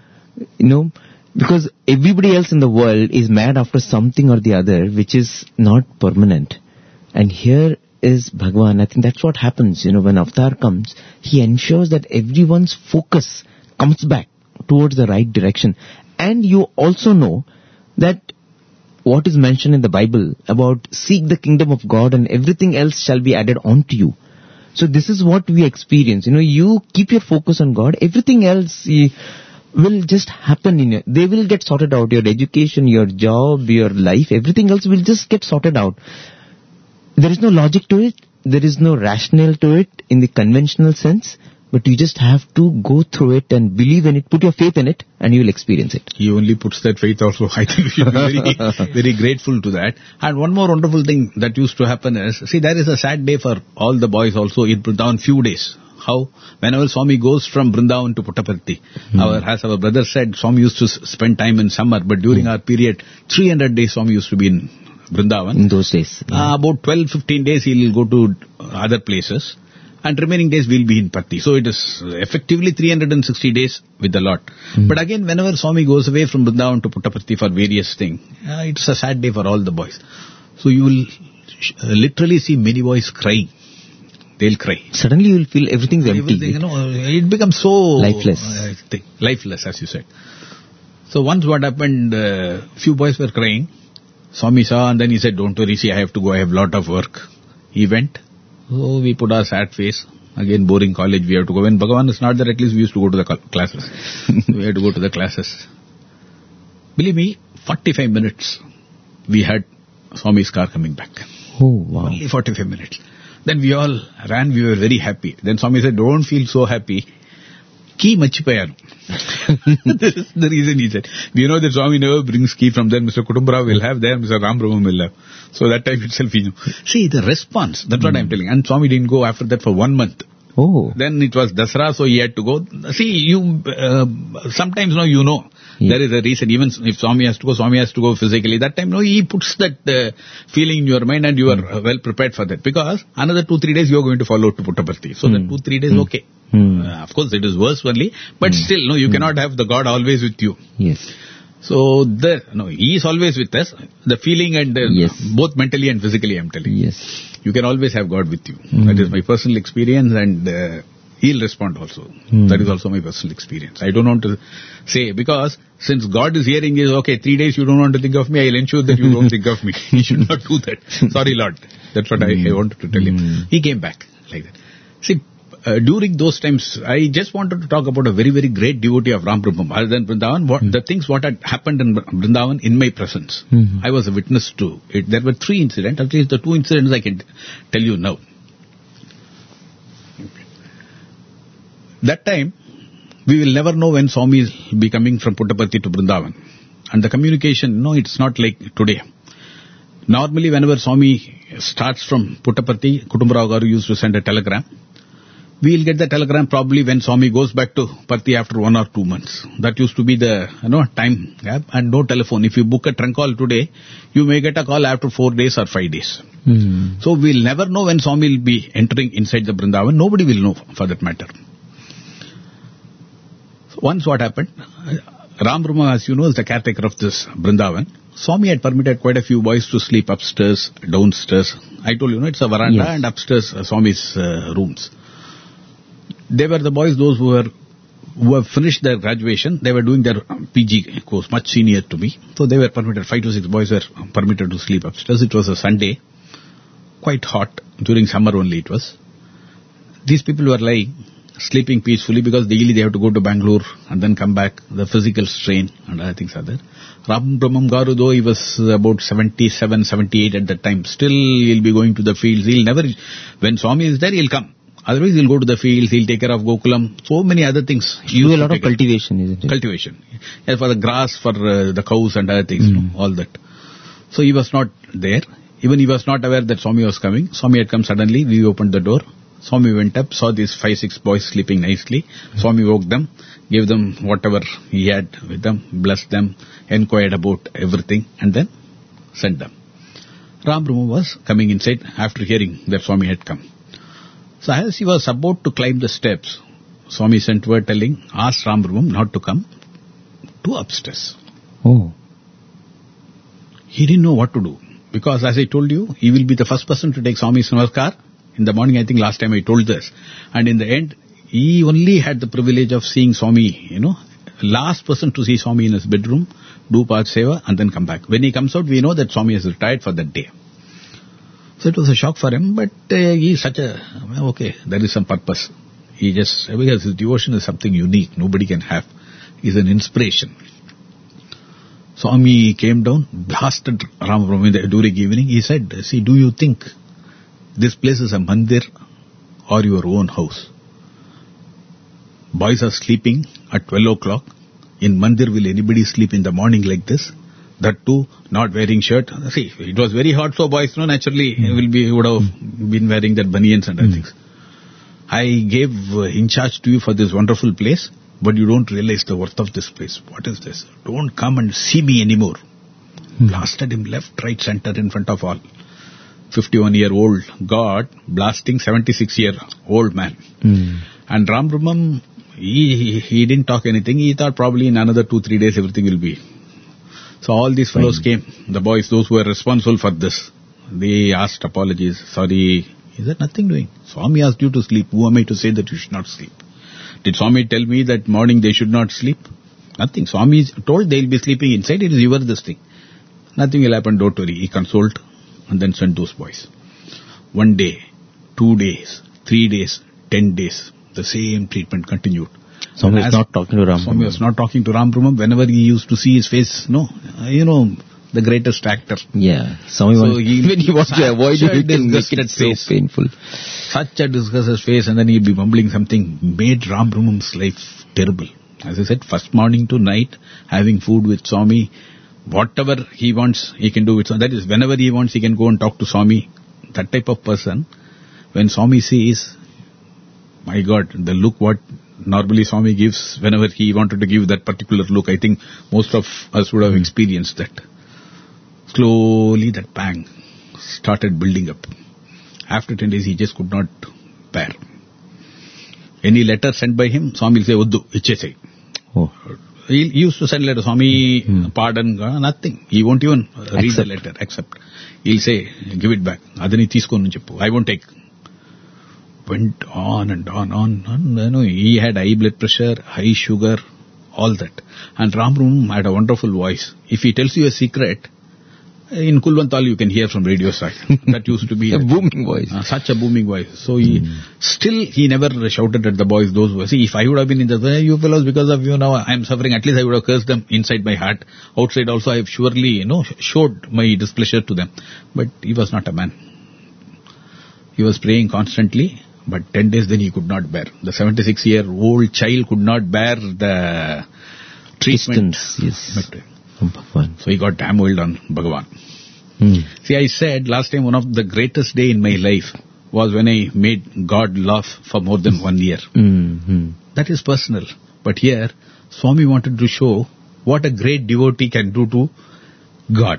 because everybody else in the world is mad after something or the other, which is not permanent. And here is Bhagavan. I think that's what happens, when Avatar comes, he ensures that everyone's focus comes back towards the right direction. And you also know that what is mentioned in the Bible about seek the kingdom of God and everything else shall be added on to you. So this is what we experience. You keep your focus on God. Everything else will just happen they will get sorted out. Your education, your job, your life, everything else will just get sorted out. There is no logic to it. There is no rationale to it in the conventional sense. But you just have to go through it and believe in it, put your faith in it, and you will experience it. He only puts that faith also. I think we should be very, very grateful to that. And one more wonderful thing that used to happen is, there is a sad day for all the boys also in Vrindavan, few days. How? Whenever Swami goes from Vrindavan to Puttaparthi, as our brother said, Swami used to spend time in summer, but during our period, 300 days Swami used to be in Vrindavan. In those days. About 12-15 days he will go to other places. And remaining days will be in Patti. So it is effectively 360 days with the Lord. But again, whenever Swami goes away from Vrindavan to Puttaparthi for various things, it's a sad day for all the boys. So you will literally see many boys crying. They'll cry. Suddenly you will feel everything's empty. It becomes so lifeless. Lifeless, as you said. So once what happened, few boys were crying. Swami saw and then he said, don't worry, see, I have to go, I have a lot of work. He went. So we put our sad face. Again, boring college, we have to go. When Bhagavan is not there, at least we used to go to the classes. We had to go to the classes. Believe me, 45 minutes, we had Swami's car coming back. Oh, wow. Only 45 minutes. Then we all ran, we were very happy. Then Swami said, don't feel so happy. key మర్చిపోయాను. This is the reason he said. We know that Swami never brings key from there. Mr. Kutumbarao will have there, Mr. Ram Brahman will have. So that time itself he knew. See, the response, that's what I'm telling. And Swami didn't go after that for 1 month. Oh. Then it was Dasra, so he had to go. See, sometimes you know. Yeah. There is a reason. Even if Swami has to go physically. That time, he puts that feeling in your mind and you are well prepared for that. Because another 2-3 days you are going to follow to Puttaparthi. So that 2-3 days, okay. Of course, it is worse only. But still, you cannot have the God always with you. Yes. So, he is always with us. The feeling and both mentally and physically, I'm telling you. Yes. You can always have God with you. That is my personal experience, and He'll respond also. That is also my personal experience. I don't want to say, because since God is hearing is, okay, 3 days you don't want to think of me, I'll ensure that you don't think of me. He should not do that. Sorry, Lord. That's what I wanted to tell him. He came back like that. See, during those times, I just wanted to talk about a very, very great devotee of Ram Brahman. Other than Vrindavan, what had happened in Vrindavan in my presence. I was a witness to it. There were 3 incidents. At least the 2 incidents I can tell you now. That time, we will never know when Swami will be coming from Puttaparthi to Vrindavan. And the communication, it's not like today. Normally, whenever Swami starts from Puttaparthi, Kutumbarao Garu used to send a telegram. We will get the telegram probably when Swami goes back to Parthi after 1 or 2 months. That used to be the time gap, and no telephone. If you book a trunk call today, you may get a call after 4 days or 5 days. So we'll never know when Swami will be entering inside the Vrindavan. Nobody will know for that matter. So once what happened, Ram Brahma, as you know, is the caretaker of this Vrindavan. Swami had permitted quite a few boys to sleep upstairs, downstairs. I told you, it's a veranda and upstairs Swami's rooms. They were the boys, those who have finished their graduation. They were doing their PG course, much senior to me. So they were permitted, 5 to 6 boys were permitted to sleep upstairs. It was a Sunday, quite hot, during summer only it was. These people were lying, sleeping peacefully, because daily they have to go to Bangalore and then come back. The physical strain and other things are there. Ram Brahman Garu, though he was about 77, 78 at that time, still he'll be going to the fields. When Swami is there, he'll come. Otherwise, he'll go to the fields, he'll take care of Gokulam, so many other things. You do a lot of cultivation, isn't it? Cultivation. Yeah, for the grass, for the cows and other things, all that. So he was not there. Even he was not aware that Swami was coming. Swami had come suddenly, we opened the door. Swami went up, saw these 5-6 boys sleeping nicely. Swami woke them, gave them whatever he had with them, blessed them, inquired about everything, and then sent them. Ram Brahma was coming inside after hearing that Swami had come. So as he was about to climb the steps, Swami sent word telling, ask Ram Brahman not to come to upstairs. Oh. He didn't know what to do. Because as I told you, he will be the first person to take Swami's namaskar. In the morning, I think last time I told this. And in the end, he only had the privilege of seeing Swami, last person to see Swami in his bedroom, do Pad Seva and then come back. When he comes out, we know that Swami has retired for that day. So it was a shock for him, but he is such there is some purpose. Because his devotion is something unique, nobody can have. He is an inspiration. Swami came down, blasted Ram Brahma during evening. He said, see, do you think this place is a mandir or your own house? Boys are sleeping at 12 o'clock. In mandir, will anybody sleep in the morning like this? That too, not wearing shirt. See, it was very hot, so boys, naturally, would have been wearing that banians and other things. I gave in charge to you for this wonderful place, but you don't realize the worth of this place. What is this? Don't come and see me anymore. Blasted him left, right, center, in front of all. 51-year-old God blasting 76-year-old man. And Ram Brahman, he didn't talk anything. He thought probably in another 2-3 days everything will be. So all these fellows came, the boys, those who were responsible for this. They asked apologies. Sorry. He said, nothing doing. Swami asked you to sleep. Who am I to say that you should not sleep? Did Swami tell me that morning they should not sleep? Nothing. Swami told they'll be sleeping inside. It is this thing. Nothing will happen, don't worry. He consoled and then sent those boys. 1 day, 2 days, 3 days, 10 days. The same treatment continued. Swami was not talking to Ram Brahman. Swami was not talking to Ram Brahman. Whenever he used to see his face, the greatest actor. Yeah. Swami So when he wants to avoid it, he can make it disgusted so face. painful. Such a disgusted face, and then he'd be mumbling something, made Ram Brahman's life terrible. As I said, first morning to night, having food with Swami, whatever he wants, he can do with Swami. That is, whenever he wants, he can go and talk to Swami. That type of person, when Swami sees, my God, the look what normally Swami gives, whenever he wanted to give that particular look, I think most of us would have experienced that. Slowly that pang started building up. After 10 days, he just could not bear. Any letter sent by him, Swami will say, Uddu, ichche. Oh. He used to send letter, Swami, pardon, nothing. He won't even read the letter, accept. He'll say, give it back. Adani teeskonu cheppu. I won't take. Went on and on. You know, he had high blood pressure, high sugar, all that. And Ram Brahman had a wonderful voice. If he tells you a secret, in Kulwantal you can hear from radio side. That used to be A booming voice. Such a booming voice. So he never shouted at the boys, those who, see, if I would have been in the way, you fellows, because of you now I am suffering, at least I would have cursed them inside my heart. Outside also I have surely, showed my displeasure to them. But he was not a man. He was praying constantly, but 10 days then he could not bear. The 76-year-old child could not bear the treatment. Distance, yes. But, Bhagwan. so he got damn old on Bhagavan. See, I said last time one of the greatest day in my life was when I made God laugh for more than 1 year. That is personal. But here, Swami wanted to show what a great devotee can do to God.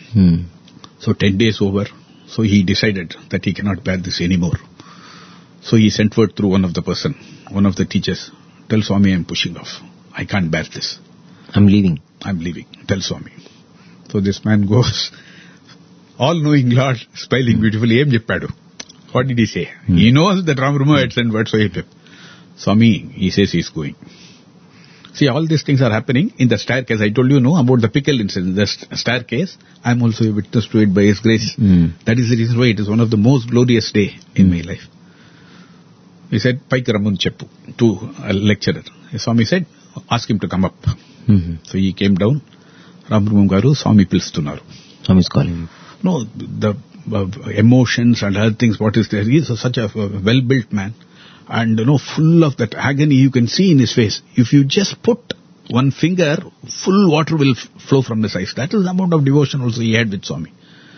So 10 days over, so he decided that he cannot bear this anymore. So he sent word through one of the teachers, tell Swami I'm pushing off. I can't bear this. I'm leaving. Tell Swami. So this man goes, all-knowing Lord, smiling beautifully, em cheppadu. What did he say? He knows that Ram Brahma had sent word, so he said, Swami, he says he's going. See, all these things are happening in the staircase. I told you, about the pickle incident. The staircase, I'm also a witness to it by His grace. That is the reason why it is one of the most glorious day in my life. He said, Paik Ramun Cheppu, to a lecturer. Swami said, ask him to come up. So he came down. Ram Brahman Garu, Swami Pilstunaru. Swami is calling you. No, the emotions and other things, what is there? He is such a well-built man. And, full of that agony you can see in his face. If you just put one finger, full water will flow from his eyes. That is the amount of devotion also he had with Swami.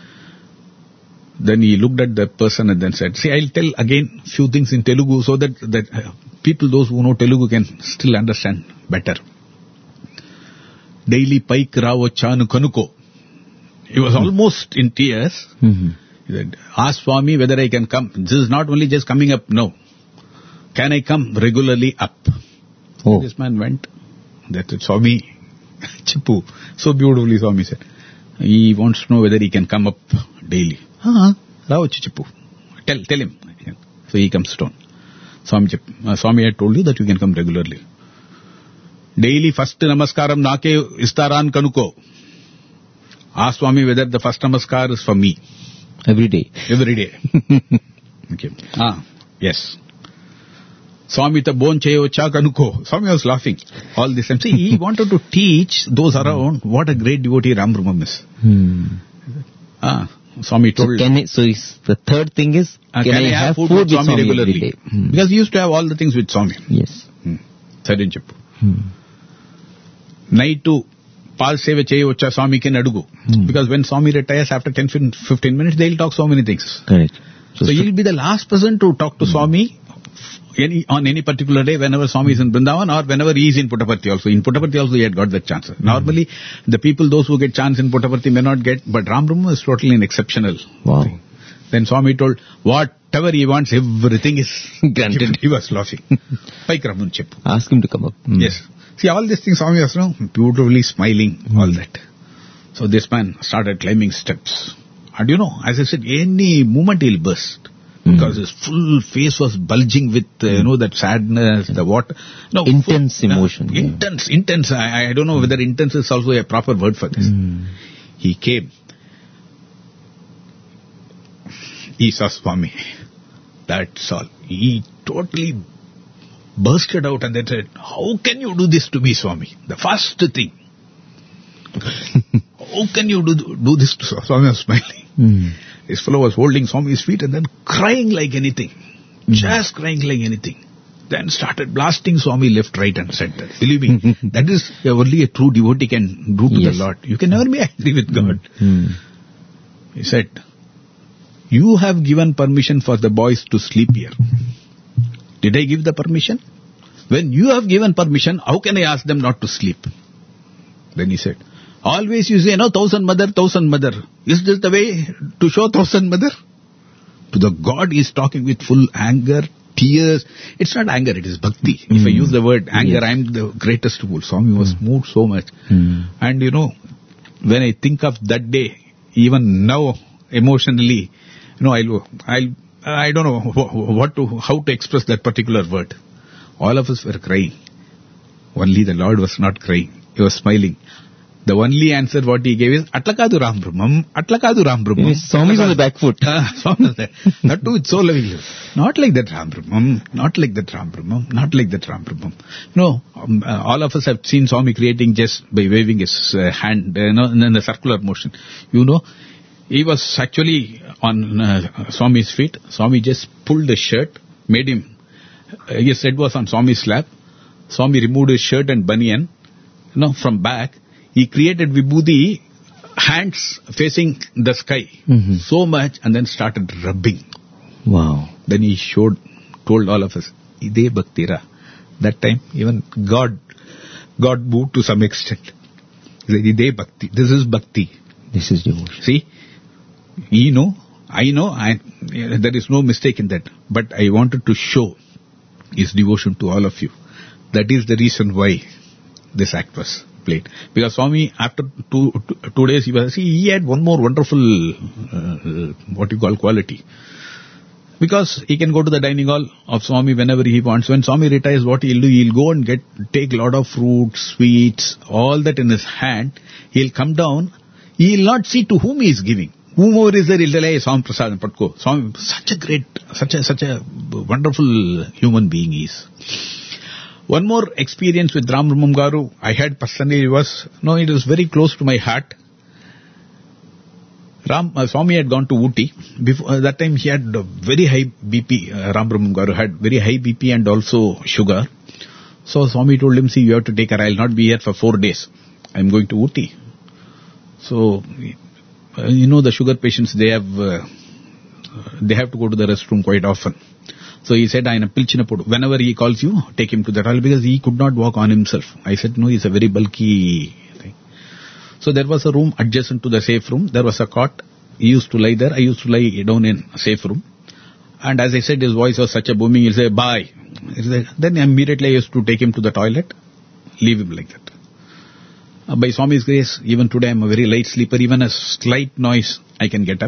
Then he looked at the person and then said, see, I'll tell again few things in Telugu so that people, those who know Telugu, can still understand better. Daily paik ravo chanu kanuko. He was almost in tears. He said, ask Swami whether I can come. This is not only just coming up, no. Can I come regularly up? Oh. This man went. That Swami, Chippu, so beautifully Swami said, he wants to know whether he can come up daily. Rao Chippu. Tell him. So he comes down. Swami had told you that you can come regularly. Daily first namaskaram nake istaran kanuko. Ask Swami whether the first namaskar is for me. Every day. Okay. Yes. Swami ta bon chayo cha kanuko. Swami was laughing all this time. See, he wanted to teach those around what a great devotee Ram Brahman is. Swami told. So the third thing is, can I have food with Swami regularly? Because he used to have all the things with Swami. Yes. Sarin cheppu. Night to Pal Seva Cheyocha Swami can adugu. Because when Swami retires after 10-15 minutes, they'll talk so many things. Correct. So he'll be the last person to talk to Swami on any particular day, whenever Swami is in Vrindavan or whenever he is in Puttaparthi also. In Puttaparthi also he had got that chance. Normally, the people, those who get chance in Puttaparthi may not get, but Ram Brahma is totally an exceptional thing. Then Swami told, whatever he wants, everything is granted. He was laughing. Paik Ramun Cheppu. Ask him to come up. Yes. See, all these things, Swami was beautifully smiling, all that. So this man started climbing steps. And as I said, any moment he'll burst. Because his full face was bulging with, that sadness, the water. No, intense emotion. Intense. I don't know whether intense is also a proper word for this. He came. He saw Swami. That's all. He totally bursted out and then said, how can you do this to me, Swami? The first thing. how can you do this to Swami? Was smiling. This fellow was holding Swami's feet and then crying like anything. Just crying like anything. Then started blasting Swami left, right and center. Believe me, that is only a true devotee can do to the Lord. You can never be angry with God. He said, you have given permission for the boys to sleep here. Did I give the permission? When you have given permission, how can I ask them not to sleep? Then he said, always you say, no, thousand mother. Is this the way to show thousand mother? To the God he is talking with full anger, tears. It's not anger, it is bhakti. If I use the word anger, I am the greatest fool. Swami was moved so much. And when I think of that day, even now, emotionally, I don't know how to express that particular word. All of us were crying. Only the Lord was not crying. He was smiling. The only answer what he gave is, Atlakadu Ram Brahmam, Atlakadu Ram Brahmam. Swami's on the back foot. That too with so lovingly. Not like that Ram Brahmam, not like that Ram Brahmam, not like that Ram Brahmam. All of us have seen Swami creating just by waving his hand, in a circular motion. He was actually on Swami's feet. Swami just pulled the shirt, made him, his head was on Swami's lap. Swami removed his shirt and banyan, from back. He created Vibhuti, hands facing the sky, so much, and then started rubbing. Wow. Then he told all of us, Ide Bhaktira. That time, even God moved to some extent. He said, Ide Bhakti. This is Bhakti. This is devotion. See, I know, there is no mistake in that. But I wanted to show his devotion to all of you. That is the reason why this act was played. Because Swami, after two days, he had one more wonderful, quality. Because he can go to the dining hall of Swami whenever he wants. When Swami retires, what he'll do, he'll go and take a lot of fruits, sweets, all that in his hand. He'll come down. He'll not see to whom he is giving. Whomever is there, he'll tell, hey, Swami Prasad Patko. Swami, such a wonderful human being he is. One more experience with Ram Brahmam Garu I had personally was, it was very close to my heart. Swami had gone to Ooty. Before that time he had very high BP. Ram Brahmam Garu had very high BP and also sugar. So Swami told him, see, you have to take her. I will not be here for 4 days. I am going to Ooty. So, the sugar patients, they have to go to the restroom quite often. So he said, whenever he calls you, take him to the toilet, because he could not walk on himself. I said, no, he's a very bulky thing. So there was a room adjacent to the safe room. There was a cot. He used to lie there. I used to lie down in a safe room. And as I said, his voice was such a booming, he'll say, bye. Then immediately I used to take him to the toilet, leave him like that. By Swami's grace, even today I'm a very light sleeper. Even a slight noise, I can get up.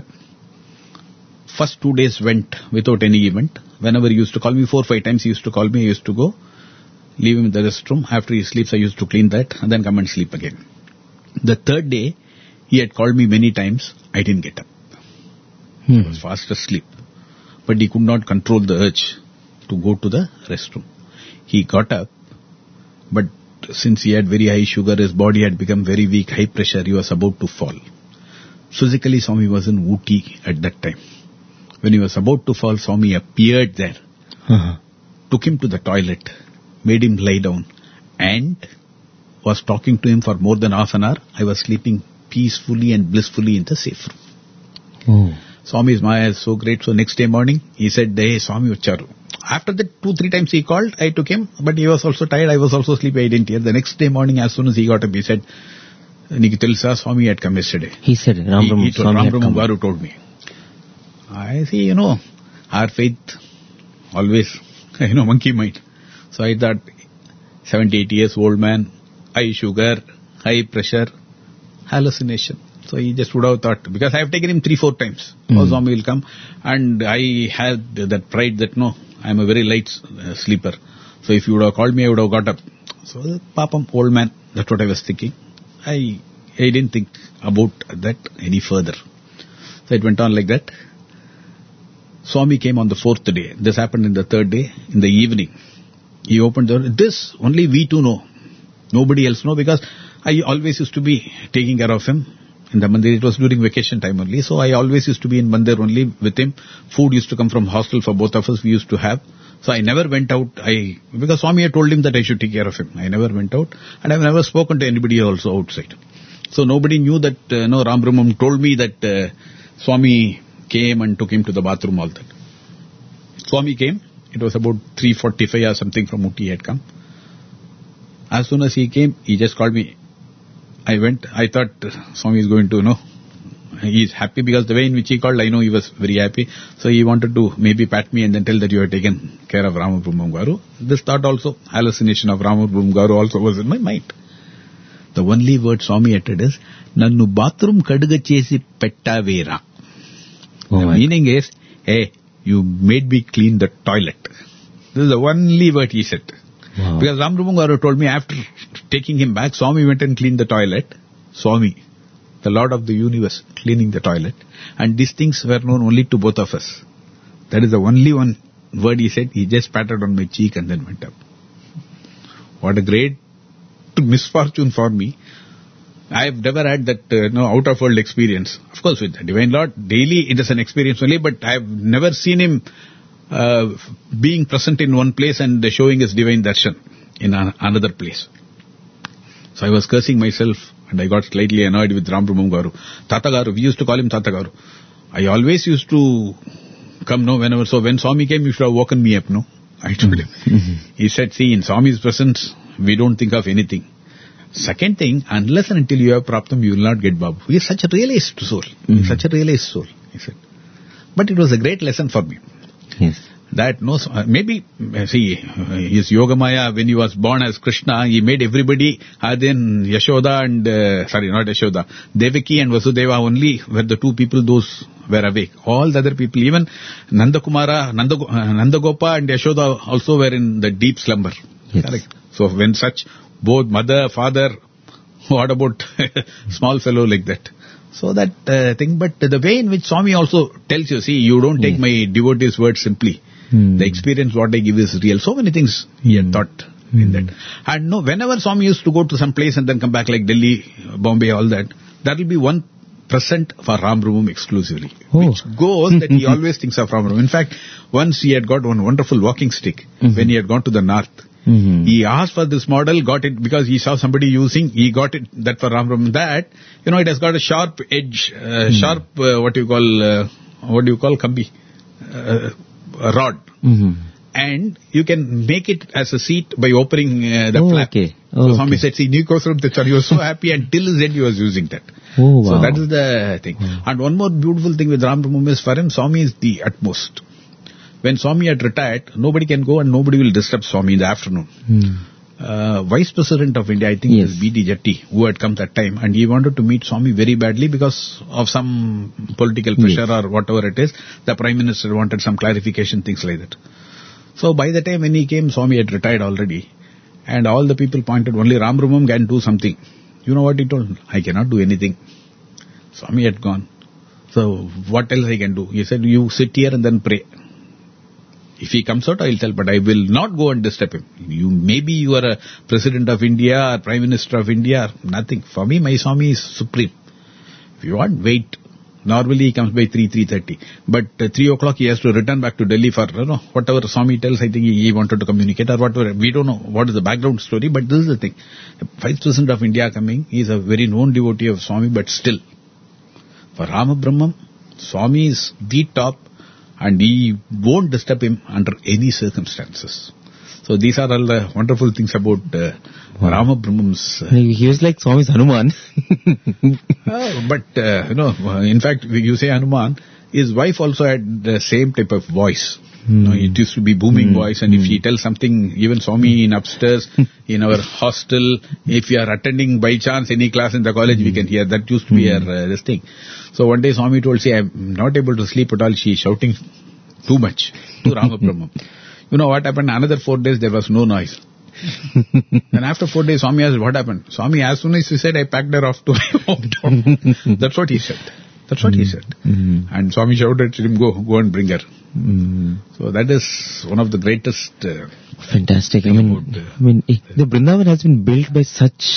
First 2 days went without any event. Whenever he used to call me, 4 or 5 times he used to call me, I used to go, leave him in the restroom. After he sleeps, I used to clean that and then come and sleep again. The third day, he had called me many times. I didn't get up. I was fast asleep. But he could not control the urge to go to the restroom. He got up, but since he had very high sugar, his body had become very weak, high pressure, he was about to fall. Physically, Swami was in Ooty at that time. When he was about to fall, Swami appeared there, took him to the toilet, made him lie down, and was talking to him for more than half an hour. I was sleeping peacefully and blissfully in the safe room. Swami's Maya is so great. So next day morning, he said, hey, Swami Ucharu. After that, 2-3 times he called, I took him, but he was also tired, I was also sleepy, I didn't hear. The next day morning, as soon as he got up, he said, Nikitilsa, Swami had come yesterday. He said, Ram Brahmam Garu told me. I see, our faith always, monkey mind. So I thought, 70-80 years old man, high sugar, high pressure, hallucination. So he just would have thought, because I have taken him 3-4 times, Swami will come, and I had that pride that I am a very light sleeper. So if you would have called me, I would have got up. So Papam, old man, that's what I was thinking. I didn't think about that any further. So it went on like that. Swami came on the 4th day. This happened in the 3rd day, in the evening. He opened the door. This only we two know. Nobody else know, because I always used to be taking care of him. in the mandir. It was during vacation time only. So I always used to be in mandir only with him. Food used to come from hostel for both of us. We used to have. So I never went out. Because Swami had told him that I should take care of him. I never went out. And I've never spoken to anybody also outside. So nobody knew that, Ram Brahmam told me that Swami came and took him to the bathroom, all that. Swami came. It was about 3:45 or something from Ooty he had come. As soon as he came, he just called me. I went. I thought Swami is going to, he's happy because the way in which he called, I know he was very happy. So he wanted to maybe pat me and then tell that you have taken care of Ramabrahmam Garu. This thought also, hallucination of Ramabrahmam Garu also was in my mind. The only word Swami uttered is, Nannu bathroom kaduga chesi pettavera. The meaning is, hey, you made me clean the toilet. This is the only word he said. Wow. Because Ramabrahmam Garu told me after taking him back, Swami went and cleaned the toilet. Swami, the Lord of the universe, cleaning the toilet. And these things were known only to both of us. That is the only one word he said. He just patted on my cheek and then went up. What a great misfortune for me. I have never had that out-of-world experience. Of course, with the Divine Lord, daily it is an experience only, but I have never seen him being present in one place and showing his divine darshan in another place. So I was cursing myself and I got slightly annoyed with Ramabrahmam Garu. Tata Garu, we used to call him Tata Garu. I always used to come, whenever. So when Swami came, you should have woken me up, I told him. He said, see, in Swami's presence, we don't think of anything. Second thing, unless and until you have Praptam, you will not get Babu. He is such a realized soul. He is such a realized soul, he said. But it was a great lesson for me. Yes. That maybe, see, his Yogamaya, when he was born as Krishna, he made everybody, then Yashoda and, not Yashoda, Devaki and Vasudeva only were the two people those were awake. All the other people, even Nandakumara, Nandagopa and Yashoda also were in the deep slumber. Yes. Correct. So when such, both mother, father, what about small fellow like that? So that thing, but the way in which Swami also tells you, see, you don't take my devotee's word simply. The experience what I give is real. So many things he had thought in that. And whenever Swami used to go to some place and then come back like Delhi, Bombay, all that, there will be one present for Ramabrahmam exclusively. Which goes that he always thinks of Ramabrahmam. In fact, once he had got one wonderful walking stick when he had gone to the north. He asked for this model, got it because he saw somebody using, he got it, that for Ramabrahmam, that, it has got a sharp edge, what do you call, kambi, a rod. And you can make it as a seat by opening the flap. Okay. So Swami said, see, he was so happy and till his end he was using that. Oh, wow. So that is the thing. And one more beautiful thing with Ramabrahmam is, for him, Swami is the utmost. When Swami had retired, nobody can go and nobody will disturb Swami in the afternoon. Vice President of India, I think it was B.D. Jatti, who had come that time, and he wanted to meet Swami very badly because of some political pressure or whatever it is. The Prime Minister wanted some clarification, things like that. So by the time when he came, Swami had retired already, and all the people pointed, only Ramabrahmam can do something. You know what he told? I cannot do anything. Swami had gone. So what else I can do? He said, you sit here and then pray. If he comes out, I will tell, but I will not go and disturb him. Maybe you are a President of India or Prime Minister of India, nothing. For me, my Swami is supreme. If you want, wait. Normally he comes by 3:30. But 3 o'clock he has to return back to Delhi for, whatever Swami tells, I think he wanted to communicate or whatever. We don't know what is the background story, but this is the thing. Vice President of India coming, he is a very known devotee of Swami, but still, for Ramabrahmam, Swami is the top, and he won't disturb him under any circumstances. So these are all the wonderful things about Ramabrahmam's. He was like Swami's Hanuman. In fact, you say Hanuman, his wife also had the same type of voice. It used to be booming voice, and if he tells something, even Swami in upstairs, in our hostel, if you are attending by chance any class in the college, we can hear. That used to be this thing. So one day Swami told, see, I am not able to sleep at all. She is shouting too much to Ramabrahmam. You know what happened? Another 4 days there was no noise. Then after 4 days, Swami asked, what happened? Swami, as soon as he said, I packed her off to my hometown. That's what he said. That's what he said. And Swami shouted to him, go and bring her. So that is one of the greatest. Fantastic. I mean, the Vrindavan has been built by such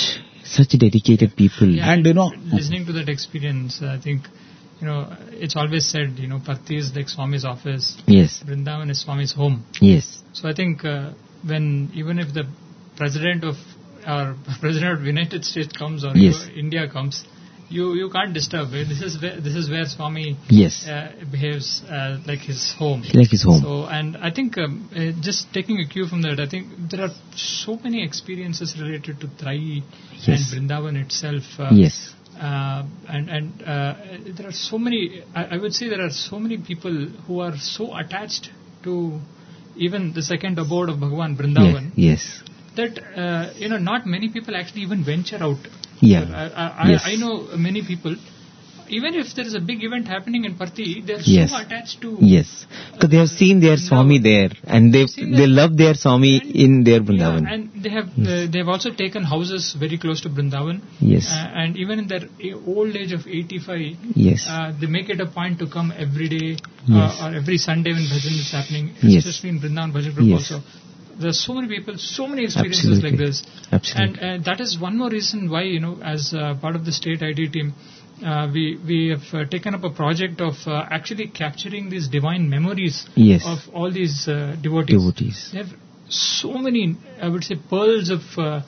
such dedicated people. Yeah, And, listening to that experience, I think, it's always said, Parthi is like Swami's office. Yes, Vrindavan is Swami's home. yes, So I think even if the president of the United States comes or Yes. India comes, you can't disturb it. This is where Swami yes, behaves like his home. like his home. So, and I think just taking a cue from that, I think there are so many experiences related to Trai Yes. and Vrindavan itself. Yes, And there are so many. I would say there are so many people who are so attached to even the second abode of Bhagwan, Vrindavan, yes, that not many people actually even venture out. yeah, Yes. I know many people. Even if there is a big event happening in Parthi, they are Yes. so attached to. yes. Because they have seen their Swami there, and they love their Swami in their Vrindavan. Yeah, and they have also taken houses very close to Vrindavan. Yes. And even in their old age of 85, Yes. they make it a point to come every day Yes. or every Sunday when bhajan is happening, Yes. especially in Vrindavan Bhajan Group Yes. also. There are so many people, so many experiences Absolutely. like this. Absolutely. And that is one more reason why, as part of the state ID team, we have taken up a project of actually capturing these divine memories Yes. of all these devotees. They have so many, I would say, pearls of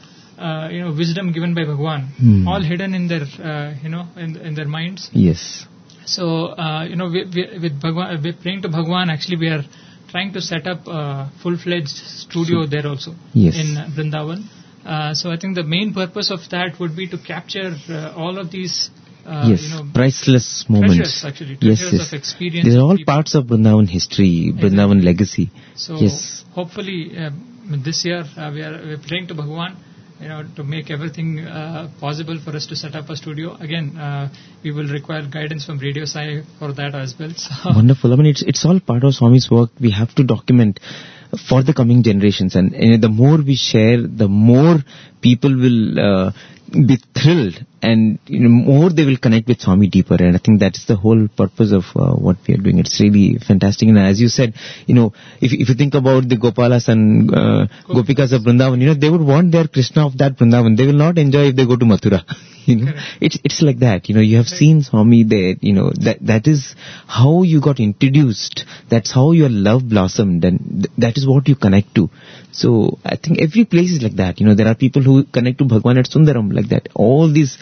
wisdom given by Bhagwan, all hidden in their in their minds. Yes. So with Bhagwan, we're praying to Bhagwan. Actually, we are trying to set up a full-fledged studio there also Yes. in Vrindavan. So I think the main purpose of that would be to capture all of these. Yes, priceless moments. Treasures, actually, treasures of experience. These are all people. parts of Vrindavan history, Vrindavan legacy. So Yes. hopefully this year we're praying to Bhagwan, to make everything possible for us to set up a studio. Again, we will require guidance from Radio Sai for that as well. So Wonderful. I mean, it's all part of Swami's work. We have to document for the coming generations, and the more we share, the more people will be thrilled, and more they will connect with Swami deeper. And I think that's the whole purpose of what we are doing. It's really fantastic. And as you said, if you think about the Gopalas and Gopikas of Vrindavan, they would want their Krishna of that Vrindavan. They will not enjoy if they go to Mathura. It's like that. You have seen Swami there. That is how you got introduced. That's how your love blossomed, and that is what you connect to. So I think every place is like that. There are people who connect to Bhagwan at Sundaram like that. All these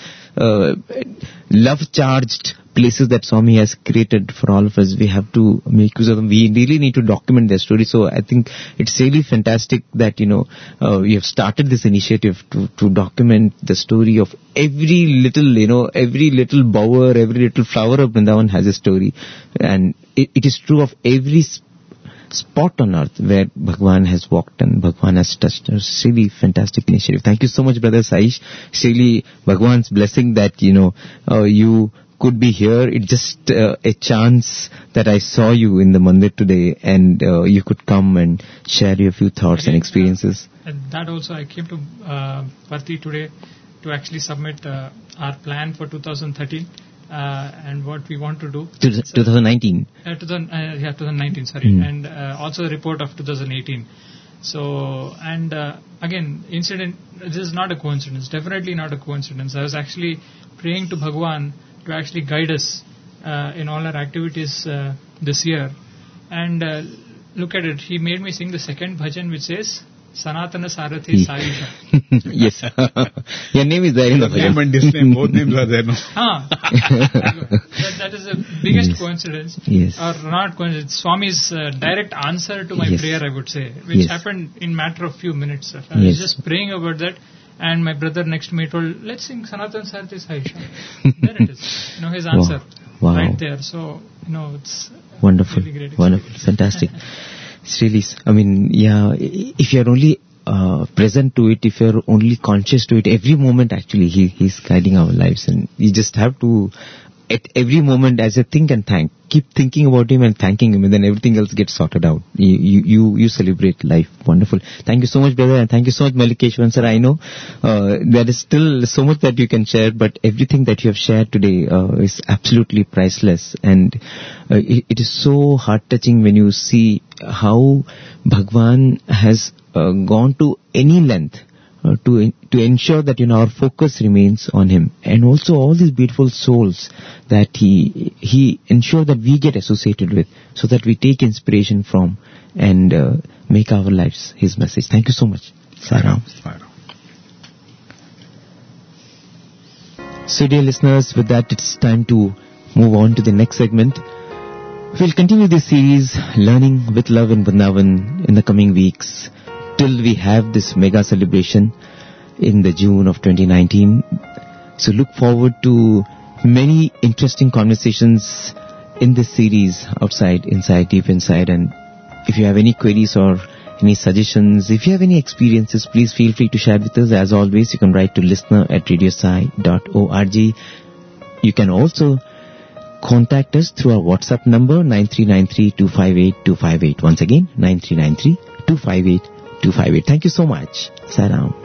love-charged places that Swami has created for all of us, we have to make use of them. We really need to document their story. So I think it's really fantastic that, you have started this initiative to document the story of every little bower, every little flower of Vrindavan has a story. And it is true of every spot on earth where Bhagwan has walked and Bhagwan has touched. It's really fantastic initiative. Thank you so much, Brother Saish. It's really Bhagwan's blessing that, you could be here. It's just a chance that I saw you in the mandir today, and you could come and share your few thoughts and experiences. And that also, I came to Parthi today to actually submit our plan for 2013 and what we want to do. 2019. 2019, sorry. And also a report of 2018. So, and again, this is not a coincidence, definitely not a coincidence. I was actually praying to Bhagwan to actually guide us in all our activities this year. And look at it, he made me sing the second bhajan, which says, Sanatana Sarathi Saisha. Yes. Your name is there in the name and his name, both names are there now. That is the biggest coincidence. Yes. Or not coincidence. Swami's direct answer to my prayer, I would say, which happened in matter of few minutes. I was just praying about that, and my brother next to me told, let's sing Sanatana Sarathi Saisha. There it is. His answer. Wow. Right there. So, it's wonderful. really great. Wonderful. Fantastic. It's really, if you're only present to it, if you're only conscious to it, every moment actually he's guiding our lives, and you just have to, at every moment, as you think and thank, keep thinking about him and thanking him, and then everything else gets sorted out. You celebrate life. Wonderful. Thank you so much, brother, and thank you so much, Mallikeshwaran sir. I know there is still so much that you can share, but everything that you have shared today is absolutely priceless, and it is so heart-touching when you see how Bhagwan has gone to any length to ensure that our focus remains on him, and also all these beautiful souls that he ensured that we get associated with, so that we take inspiration from and make our lives his message. Thank you so much, Sai Ram. So dear listeners, with that it's time to move on to the next segment. We'll continue this series, Learning with Love in Vrindavan, in the coming weeks, till we have this mega celebration in the June of 2019. So look forward to many interesting conversations in this series, outside, inside, deep inside. And if you have any queries or any suggestions, if you have any experiences, please feel free to share with us. As always, you can write to listener@radiosai.org. You can also contact us through our WhatsApp number 9393-258-258. Once again, 9393-258-258. Thank you so much. Sai Ram.